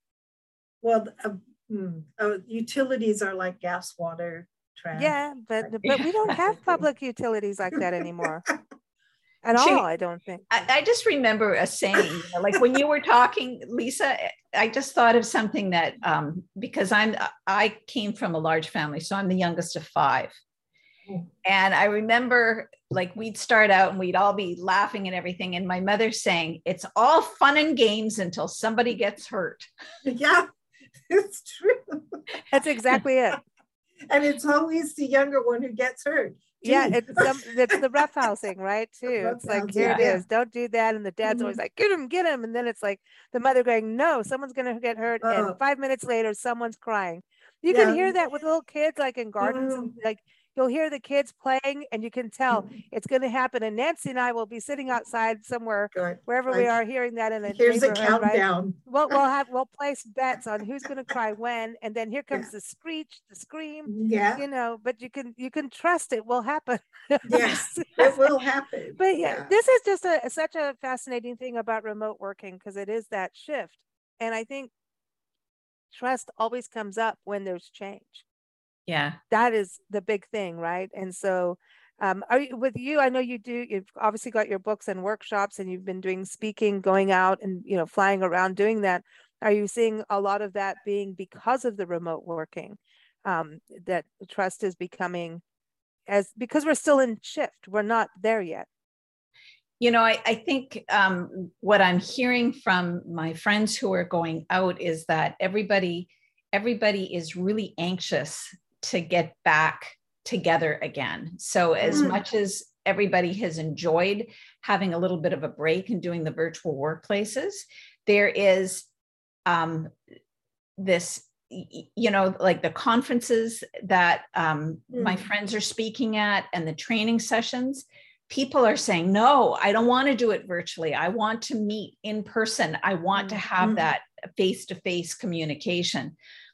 Well, uh, hmm, uh, utilities are like gas, water, trash. Yeah, but, but we don't have public utilities like that anymore at Gee, all, I don't think. I, I just remember a saying, you know, like when you were talking, Lisa, I just thought of something that, um, because I'm, I came from a large family, so I'm the youngest of five. Mm. And I remember like we'd start out and we'd all be laughing and everything. And my mother saying, it's all fun and games until somebody gets hurt. Yeah, it's true. That's exactly it. And it's always the younger one who gets hurt. Yeah, Gee. it's some, it's the roughhousing, right? Too. It's like, here it roughhousing, yeah. is. Don't do that. And the dad's always Mhm. like, get him, get him. And then it's like the mother going, no, someone's gonna get hurt. Oh. And five minutes later, someone's crying. You Yeah. can hear that with little kids, like in gardens, and like you'll hear the kids playing, and you can tell Mhm. it's gonna happen. And Nancy and I will be sitting outside somewhere, Good. wherever we Like, are, hearing that in a Here's the neighborhood, right? countdown. We'll, we'll have, we'll place bets on who's gonna cry when, and then here comes Yeah. the screech, the scream, Yeah, you know, but you can, you can trust it will happen. yes, it will happen. But yeah, this is just a such a fascinating thing about remote working, because it is that shift. And I think trust always comes up when there's change. Yeah. That is the big thing, right? And so um, are you, with you, I know you do, you've obviously got your books and workshops, and you've been doing speaking, going out and, you know, flying around doing that. Are you seeing a lot of that being because of the remote working, um, that trust is becoming, as because we're still in shift, we're not there yet? You know, I, I think um, what I'm hearing from my friends who are going out is that everybody, everybody is really anxious to get back together again. So as Mm. much as everybody has enjoyed having a little bit of a break and doing the virtual workplaces, there is um, this, you know, like the conferences that um, my Mm. friends are speaking at and the training sessions, people are saying, no, I don't want to do it virtually. I want to meet in person. I want to have that face-to-face communication.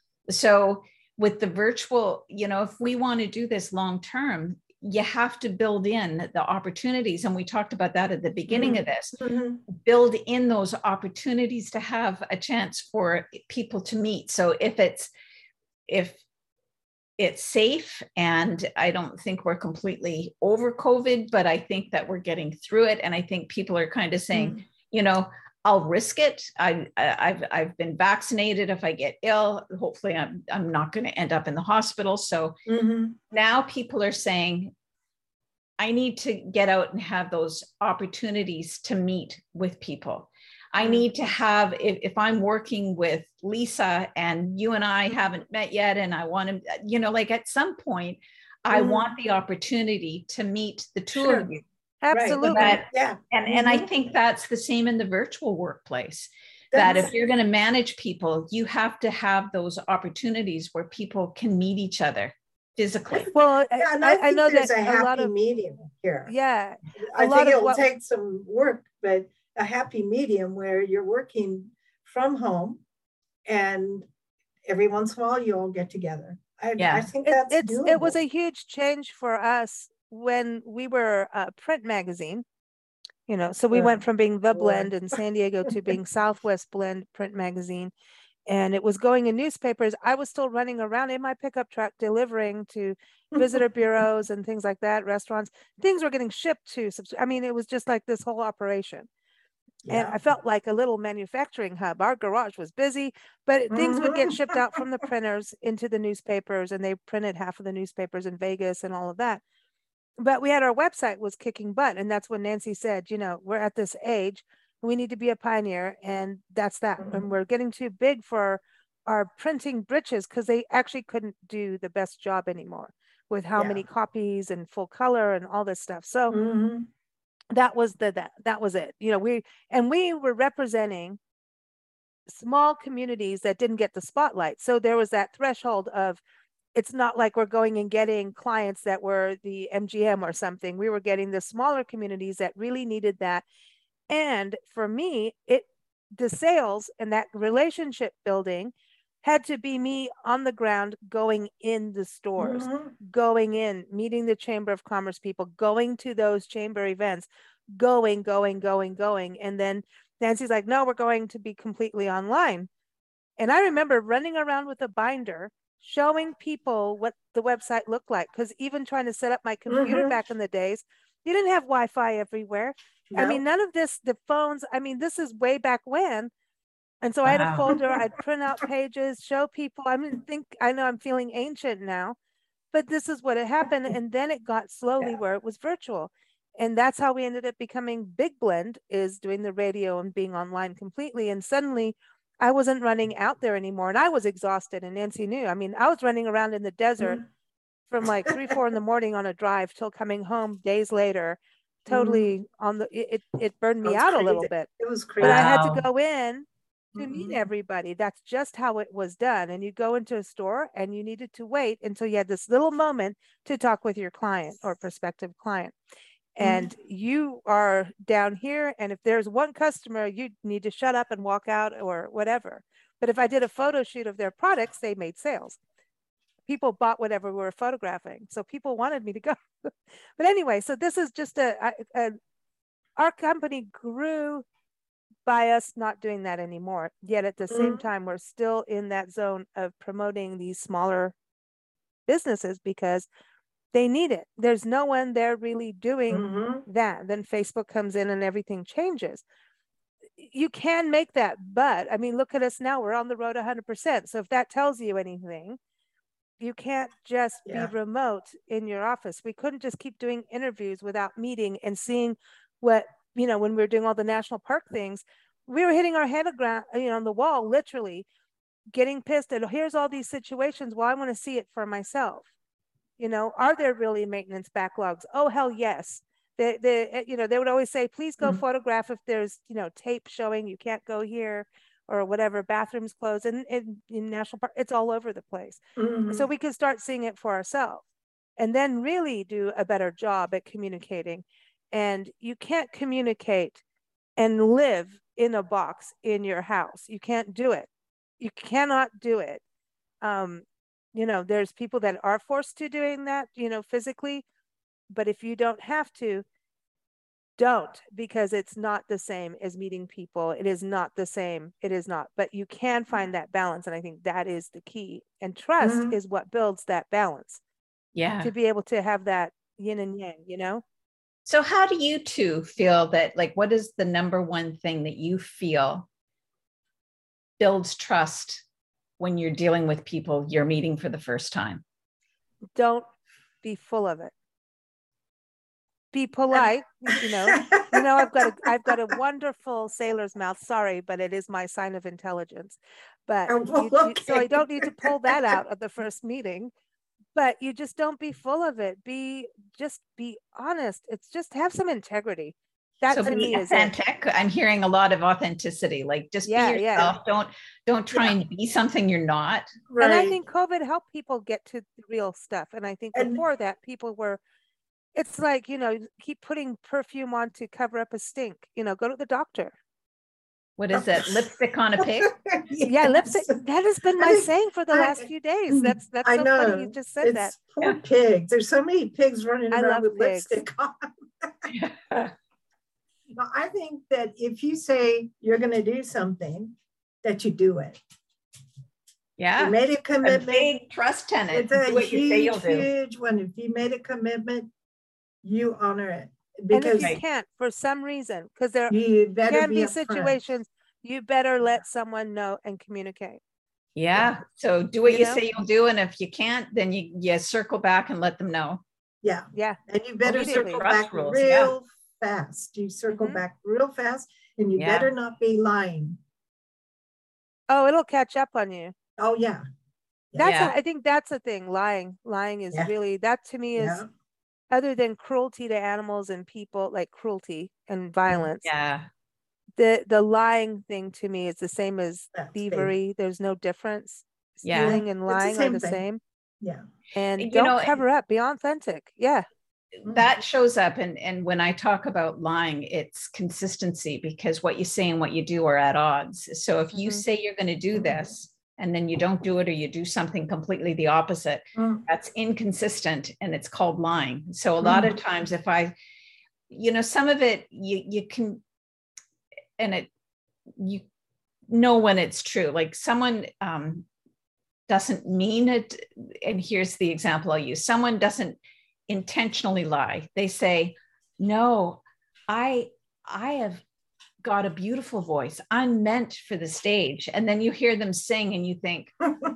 So with the virtual, you know, if we want to do this long-term, you have to build in the opportunities. And we talked about that at the beginning mm-hmm. of this, mm-hmm. build in those opportunities to have a chance for people to meet. So if it's, if it's safe, and I don't think we're completely over COVID, but I think that we're getting through it. And I think people are kind of saying, mm-hmm. you know, I'll risk it. I, I've, I've been vaccinated. If I get ill, hopefully I'm, I'm not going to end up in the hospital. So mm-hmm. now people are saying, I need to get out and have those opportunities to meet with people. I need to have, if, if I'm working with Lisa and you and I haven't met yet, and I want to, you know, like at some point, I mm-hmm. want the opportunity to meet the two sure. of you. Absolutely. Right. That, yeah. And, mm-hmm. and I think that's the same in the virtual workplace, that's, that if you're going to manage people, you have to have those opportunities where people can meet each other physically. Well, yeah, and I, I, I know there's that a a happy lot of medium here. Yeah. I think it'll what, take some work, but a happy medium where you're working from home and every once in a while you all get together. I, yeah. I think that's it, it's, doable. It was a huge change for us when we were a print magazine, you know, so we sure. went from being The sure. Blend in San Diego to being Southwest Blend print magazine. And it was going in newspapers. I was still running around in my pickup truck, delivering to visitor bureaus and things like that, restaurants. Things were getting shipped to, I mean, it was just like this whole operation. Yeah. And I felt like a little manufacturing hub. Our garage was busy, but mm-hmm. things would get shipped out from the printers into the newspapers, and they printed half of the newspapers in Vegas and all of that. But we had, our website was kicking butt. And that's when Nancy said, you know, we're at this age, we need to be a pioneer. And that's that. Mm-hmm. And we're getting too big for our printing britches, because they actually couldn't do the best job anymore with how yeah. many copies and full color and all this stuff. So mm-hmm. that was the that that was it. You know, we and we were representing small communities that didn't get the spotlight. So there was that threshold of, it's not like we're going and getting clients that were the M G M or something. We were getting the smaller communities that really needed that. And for me, it the sales and that relationship building had to be me on the ground, going in the stores, mm-hmm. going in, meeting the Chamber of Commerce people, going to those chamber events, going, going, going, going. And then Nancy's like, no, we're going to be completely online. And I remember running around with a binder, showing people what the website looked like. Because even trying to set up my computer mm-hmm. back in the days, you didn't have Wi-Fi everywhere. No. I mean, none of this, the phones, I mean, this is way back when. And so wow. I had a folder, I'd print out pages, show people. I mean, think, I know I'm feeling ancient now, but this is what had happened. And then it got slowly yeah. where it was virtual. And that's how we ended up becoming Big Blend, is doing the radio and being online completely. And suddenly I wasn't running out there anymore. And I was exhausted, and Nancy knew. I mean, I was running around in the desert mm. from like three, four in the morning on a drive till coming home days later, totally mm. on the, it, it burned me out crazy. a little bit. It was crazy. But I had to go in to mm-hmm. meet everybody. That's just how it was done. And you go into a store and you needed to wait until you had this little moment to talk with your client or prospective client. And mm-hmm. you are down here. And if there's one customer, you need to shut up and walk out or whatever. But if I did a photo shoot of their products, they made sales. People bought whatever we were photographing. So people wanted me to go. But anyway, so this is just a, a, a our company grew by us not doing that anymore. Yet at the mm-hmm. same time, we're still in that zone of promoting these smaller businesses because they need it. There's no one there really doing mm-hmm. that. Then Facebook comes in and everything changes. You can make that, but I mean, look at us now. We're on the road one hundred percent. So if that tells you anything, you can't just yeah. be remote in your office. We couldn't just keep doing interviews without meeting and seeing what, you know, when we were doing all the national park things, we were hitting our head aground, you know, on the wall, literally getting pissed at, here's all these situations. Well, I want to see it for myself. You know, are there really maintenance backlogs? Oh, hell yes. They, they, you know, they would always say, please go mm-hmm. photograph if there's, you know, tape showing you can't go here or whatever, bathrooms closed. And in, in national park, it's all over the place. Mm-hmm. So we could start seeing it for ourselves and then really do a better job at communicating. And you can't communicate and live in a box in your house. You can't do it. You cannot do it. Um, you know, there's people that are forced to doing that, you know, physically, but if you don't have to, don't, because it's not the same as meeting people. It is not the same. It is not, but you can find that balance. And I think that is the key. And trust Mhm. is what builds that balance Yeah. to be able to have that yin and yang, you know? So how do you two feel that, like, what is the number one thing that you feel builds trust when you're dealing with people you're meeting for the first time? Don't be full of it. Be polite, you know. You know, I've got a I've got a wonderful sailor's mouth. Sorry, but it is my sign of intelligence. But Oh, you, well, you, so I okay. don't need to pull that out at the first meeting. But you just don't be full of it. Be just be honest. It's just have some integrity. That So to be me is it. authentic. I'm hearing a lot of authenticity. Like, just Yeah, be yeah. yourself. Don't don't try Yeah. and be something you're not. And I Right. think COVID helped people get to the real stuff. And I think And- before that, people were, it's like, you know, keep putting perfume on to cover up a stink. You know, go to the doctor. What is it? Lipstick on a pig? Yeah, lipstick. Yes. That has been I my think- saying for the I- last few days. That's that's I so know. funny you just said it's that. Poor Yeah. pigs. There's so many pigs running I around love with pigs. lipstick on. Yeah. No, I think that if you say you're going to do something, that you do it. You Yeah. made a A commitment. big trust tenant. It's Do a what you say you'll huge, do. huge one. If you made a commitment, you honor it. And if Because you Right. can't for some reason, because there you better can be be upfront. situations, you better let someone know and communicate. Yeah. So do what You you, know? say you'll do. And if you can't, then you, you circle back and let them know. Yeah. Yeah. And you better Immediately. circle Trust back rules, yeah. real fast. You circle Mhm. back real fast, and you Yeah. better not be lying. Oh, it'll catch up on you. Oh, yeah. That's Yeah. a, I think that's a thing. Lying. Lying is Yeah. really, that to me is, Yeah. other than cruelty to animals and people, like cruelty and violence. Yeah. The the lying thing to me is the same as That's big. thievery. There's no difference. Yeah. Stealing and It's the lying are same the thing. same. Yeah. And You don't know, cover up. Be authentic. Yeah. That shows up. And, and when I talk about lying, it's consistency, because what you say and what you do are at odds. So if you Mhm. say you're going to do Mhm. this and then you don't do it, or you do something completely the opposite, Mm. that's inconsistent, and it's called lying. So a lot of times, if I, you know, some of it you you can, and it, you know when it's true. Like, someone um, doesn't mean it. And here's the example I'll use. Someone doesn't intentionally lie. They say, no, I, I have got a beautiful voice. I'm meant for the stage. And then you hear them sing and you think,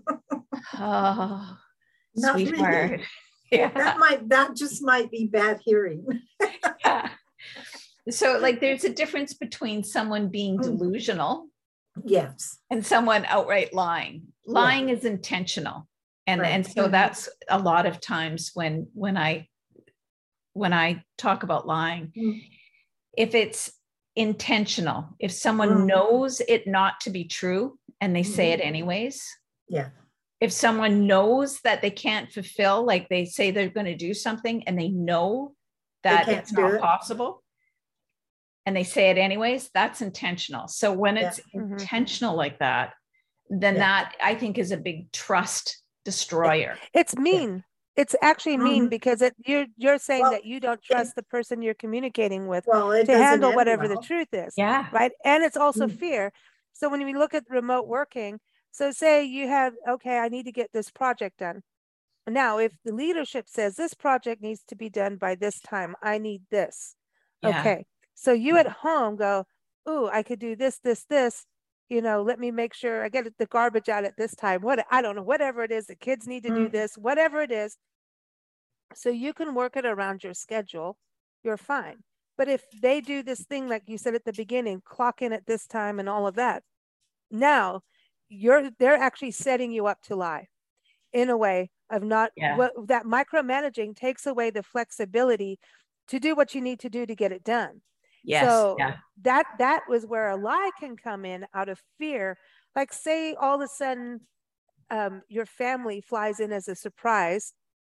oh, Not really. sweetheart. Yeah. That might, that just might be bad hearing. Yeah. So, like, there's a difference between someone being delusional Yes. and someone outright lying. Lying is intentional. And, Right. and so Mhm. that's a lot of times when, when I, when I talk about lying, Mm. if it's intentional, if someone Mm. knows it not to be true and they say Mhm. it anyways, Yeah. if someone knows that they can't fulfill, like they say they're going to do something and they know that can't it's do not it. possible, and they say it anyways, that's intentional. So when Yeah. it's Mhm. intentional like that, then Yeah. that, I think, is a big trust destroyer. It's mean. It's actually mean Mhm. because it you're you're saying Well, that you don't trust the person you're communicating with Well, it to doesn't handle end whatever the well. truth is. Yeah. Right. And it's also Mm. fear. So when we look at remote working, so say you have, okay, I need to get this project done. Now, if the leadership says this project needs to be done by this time, I need this. Yeah. Okay. So you at home go, ooh, I could do this, this, this. You know, let me make sure I get the garbage out at this time. What, I don't know, whatever it is, the kids need to do Mm. this, whatever it is. So you can work it around your schedule. You're fine. But if they do this thing, like you said at the beginning, clock in at this time and all of that, now you're, they're actually setting you up to lie in a way of not, Yeah. what that micromanaging takes away the flexibility to do what you need to do to get it done. Yes. So Yeah. that that was where a lie can come in out of fear. Like, say all of a sudden um, your family flies in as a surprise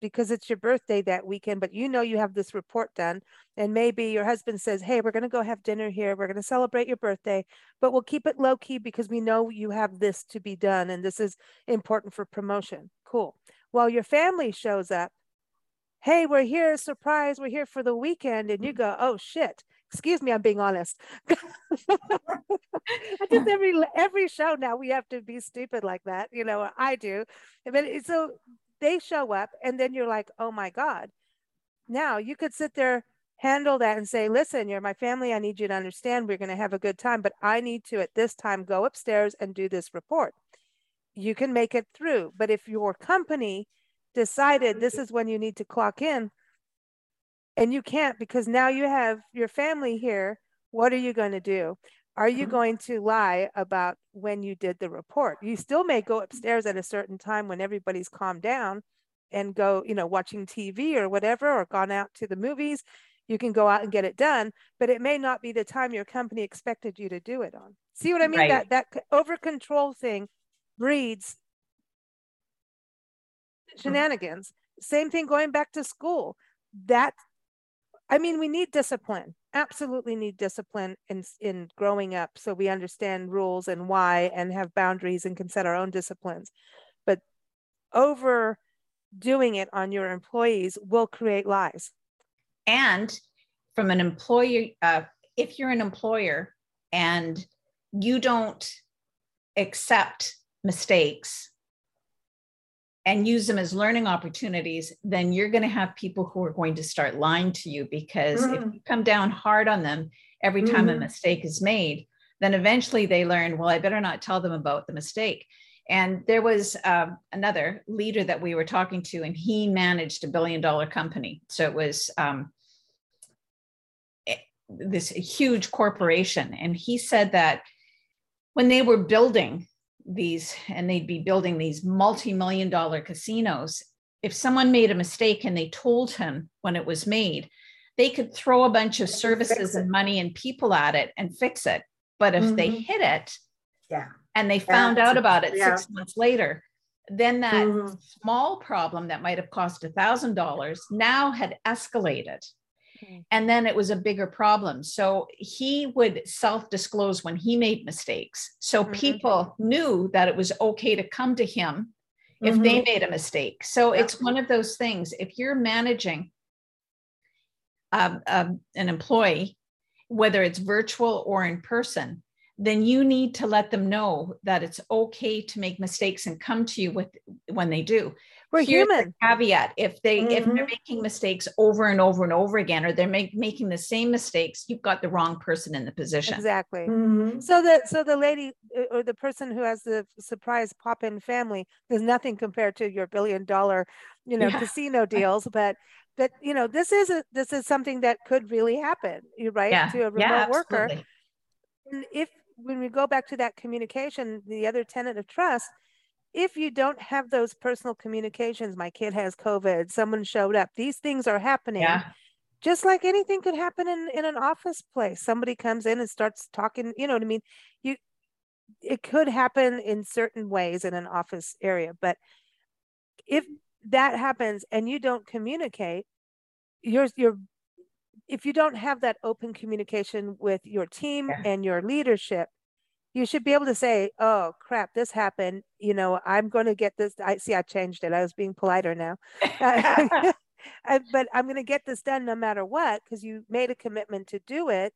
because it's your birthday that weekend, but you know you have this report done, and maybe your husband says, hey, we're going to go have dinner here, we're going to celebrate your birthday, but we'll keep it low key because we know you have this to be done and this is important for promotion. Cool. Well, your family shows up, hey, we're here, surprise, we're here for the weekend, and you go, oh shit, excuse me, I'm being honest. I just every every show now we have to be stupid like that, you know. I do, but so they show up, and then you're like, oh my God. Now you could sit there, handle that, and say, listen, you're my family. I need you to understand we're going to have a good time, but I need to at this time go upstairs and do this report. You can make it through, but if your company decided this is when you need to clock in, and you can't because now you have your family here, what are you going to do? Are you going to lie about when you did the report? You still may go upstairs at a certain time when everybody's calmed down and go, you know, watching T V or whatever, or gone out to the movies. You can go out and get it done, but it may not be the time your company expected you to do it on. See what I mean? Right. That that over control thing breeds shenanigans. Same thing going back to school. That, I mean, we need discipline. Absolutely need discipline in in growing up, so we understand rules and why, and have boundaries and can set our own disciplines. But overdoing it on your employees will create lies. And from an employer, uh, if you're an employer and you don't accept mistakes and use them as learning opportunities, then you're going to have people who are going to start lying to you, because mm-hmm. if you come down hard on them every time mm-hmm. a mistake is made, then eventually they learn, well, I better not tell them about the mistake. And there was um, another leader that we were talking to, and he managed a billion dollar company. So it was um, this huge corporation. And he said that when they were building these, and they'd be building these multi-million dollar casinos, if someone made a mistake and they told him when it was made, they could throw a bunch of services and money and people at it and fix it. But if mm-hmm. they hit it, yeah, and they found That's, out about it yeah. six months later, then that mm-hmm. small problem that might have cost a thousand dollars now had escalated. And then it was a bigger problem. So he would self-disclose when he made mistakes. So mm-hmm. people knew that it was okay to come to him if mm-hmm. they made a mistake. So yep. it's one of those things. If you're managing um, um, an employee, whether it's virtual or in person, then you need to let them know that it's okay to make mistakes and come to you with when they do. We're Here's human. The caveat: if they Mm-hmm. if they're making mistakes over and over and over again, or they're make, making the same mistakes, you've got the wrong person in the position. Exactly. Mm-hmm. So the so the lady or the person who has the surprise pop-in family, there's nothing compared to your billion dollar, you know, Yeah. casino deals. But but you know, this is a this is something that could really happen. You're right, Yeah. to a remote Yeah, worker. absolutely. And if when we go back to that communication, the other tenet of trust, if you don't have those personal communications, my kid has COVID, someone showed up, these things are happening. Yeah. Just like anything could happen in, in an office place. Somebody comes in and starts talking, you know what I mean? You, it could happen in certain ways in an office area, but if that happens and you don't communicate, you're, you're, if you don't have that open communication with your team Yeah. and your leadership, you should be able to say, oh crap, this happened. You know, I'm going to get this. I see, I changed it. I was being politer now. I, but I'm going to get this done no matter what, because you made a commitment to do it.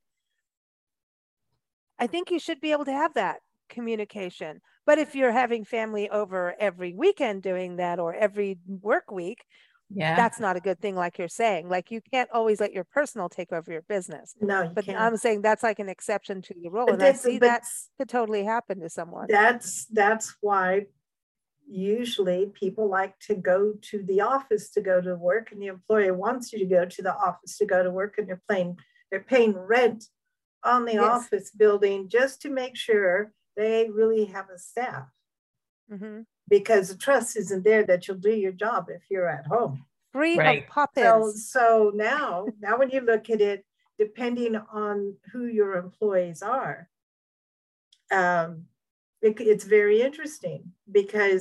I think you should be able to have that communication. But if you're having family over every weekend doing that, or every work week, Yeah. that's not a good thing. Like you're saying, like you can't always let your personal take over your business. No, you But can't. I'm saying that's like an exception to the rule. But And I that's- see but that could totally happen to someone. That's that's why usually people like to go to the office to go to work, and the employer wants you to go to the office to go to work, and they're paying they're paying rent on the Yes. office building just to make sure they really have a staff. Mm-hmm. Because the trust isn't there that you'll do your job if you're at home. Free Right. of pop-ins. So, so now, now when you look at it, depending on who your employees are, um, it, it's very interesting, because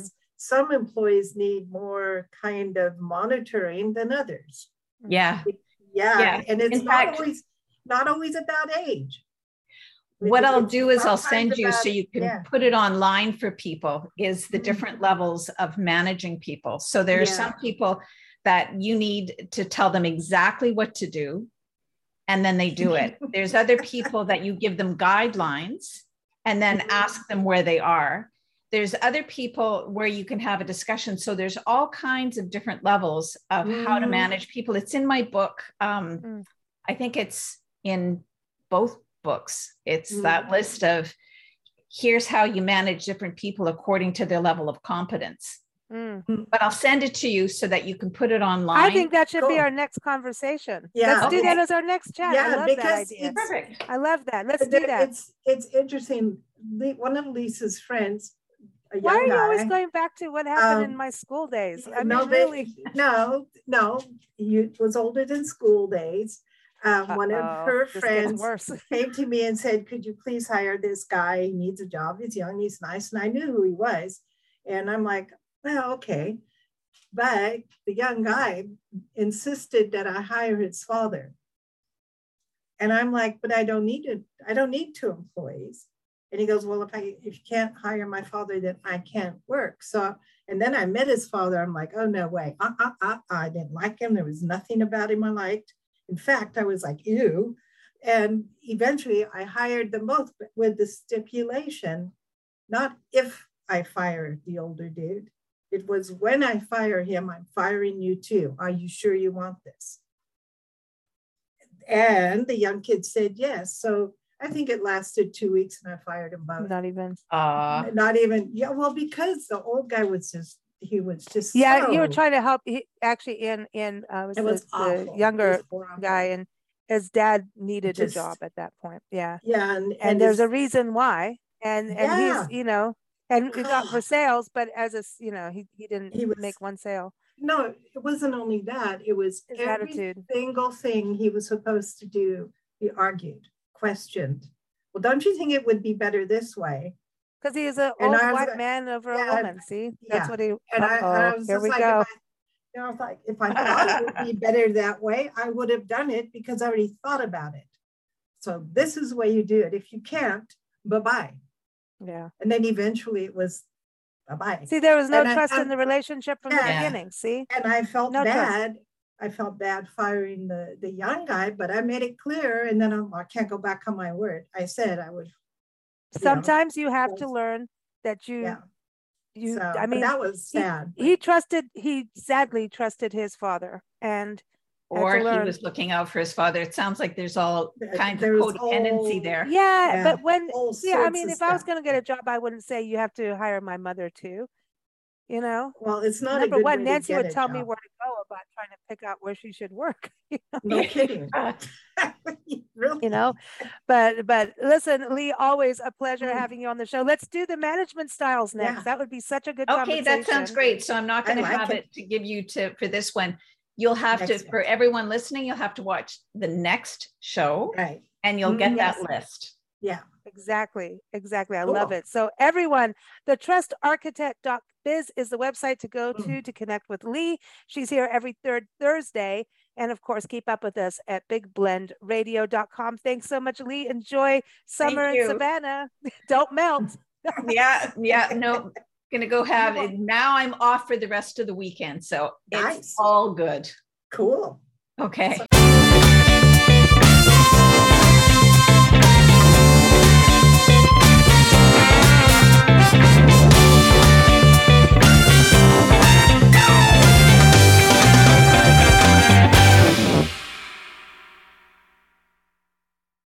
some employees need more kind of monitoring than others. Yeah. Yeah. Yeah. And it's In not fact, always not always about age. What It's- I'll it's do is I'll sometimes send you about- so you can yeah. put it online for people, is the Mhm. different levels of managing people. So there are Yeah. some people that you need to tell them exactly what to do, and then they do it. There's other people that you give them guidelines and then Mhm. ask them where they are. There's other people where you can have a discussion. So there's all kinds of different levels of how to Mhm. manage people. It's in my book. Um, Mm. I think it's in both books. It's Mm. that list of here's how you manage different people according to their level of competence. Mm. But I'll send it to you so that you can put it online. I think that should be Cool. our next conversation. Yeah. Let's do that Okay. as our next chat. Yeah, I love because that idea. it's- Perfect. I love that. Let's But do there- that. It's it's interesting. Le- One of Lisa's friends, a Why young are you always guy- going back to what happened Um, in my school days? I mean, no, but- really. no, no, you was older than school days. Um, one of Uh-oh, her this gets friends worse. came to me and said, could you please hire this guy? He needs a job. He's young, he's nice. And I knew who he was. And I'm like, well, okay. But the young guy insisted that I hire his father. And I'm like, but I don't need it. I don't need two employees. And he goes, well, if I if you can't hire my father, then I can't work. So, and then I met his father. I'm like, oh, no way. Uh, uh, uh, I didn't like him. There was nothing about him I liked. In fact, I was like, ew. And eventually I hired them both with the stipulation, not if I fire the older dude. It was when I fire him, I'm firing you too. Are you sure you want this? And the young kid said yes. So I think it lasted two weeks and I fired them both. Not even. Uh, Not even, yeah, well, because the old guy was just, he was just Yeah, so, you were trying to help. He, actually, in in uh, was it was the, the awful. It was younger horrible. guy, and his dad needed Just- a job at that point. Yeah, Yeah. And, and there's a his- reason why. And and Yeah. he's you know, and he got for sales, but as a s- you know, he he didn't He was- make one sale. No, it wasn't only that. It was His every attitude. single thing he was supposed to do. He argued, questioned. Well, don't you think it would be better this way? Because he is an And old I was white like, man over yeah, a woman. See, that's yeah. what he. And I, and I Uh-oh, was here just we like, go. if I, you know, I was like, if I thought it would be better that way, I would have done it because I already thought about it. So this is the way you do it. If you can't, bye-bye. Yeah. And then eventually it was bye-bye. See, there was no And I- trust in and- the relationship from the Yeah. beginning. See, And I felt No trust. bad. I felt bad firing the, the young guy, but I made it clear. And then I'm, I can't go back on my word. I said I would, sometimes you have to Yes. learn that you yeah. you. So, I but mean, that was he- sad. he trusted. He sadly trusted his father, and had to or he learn. was looking out for his father. It sounds like there's all There- kinds of there was codependency all- there. Yeah, Yeah, but when all yeah, I sorts mean, of if I was stuff. going to get a job, I wouldn't say you have to hire my mother too. You know, Well, it's not number a good one, way Nancy to would get a tell me job. where to go about trying to pick out where she should work. No kidding. Really? You know, but but listen, Lee, always a pleasure Mm. having you on the show. Let's do the management styles next. Yeah. That would be such a good Okay, that sounds conversation. great. So I'm not I going to like have it. it to give you to for this one. You'll have to, Next for one. everyone listening, you'll have to watch the next show Right. and you'll Mm, get yes. that list. Yeah. Exactly. Exactly. I love Cool. it. So everyone, the trust architect dot biz is the website to go to Mm. to connect with Lee. She's here every third Thursday. And of course, keep up with us at big blend radio dot com. Thanks so much, Lee. Enjoy summer in you. Savannah. Don't melt. Yeah, yeah, no, gonna go have it. Now I'm off for the rest of the weekend. So it's Nice. all good. Cool. Okay.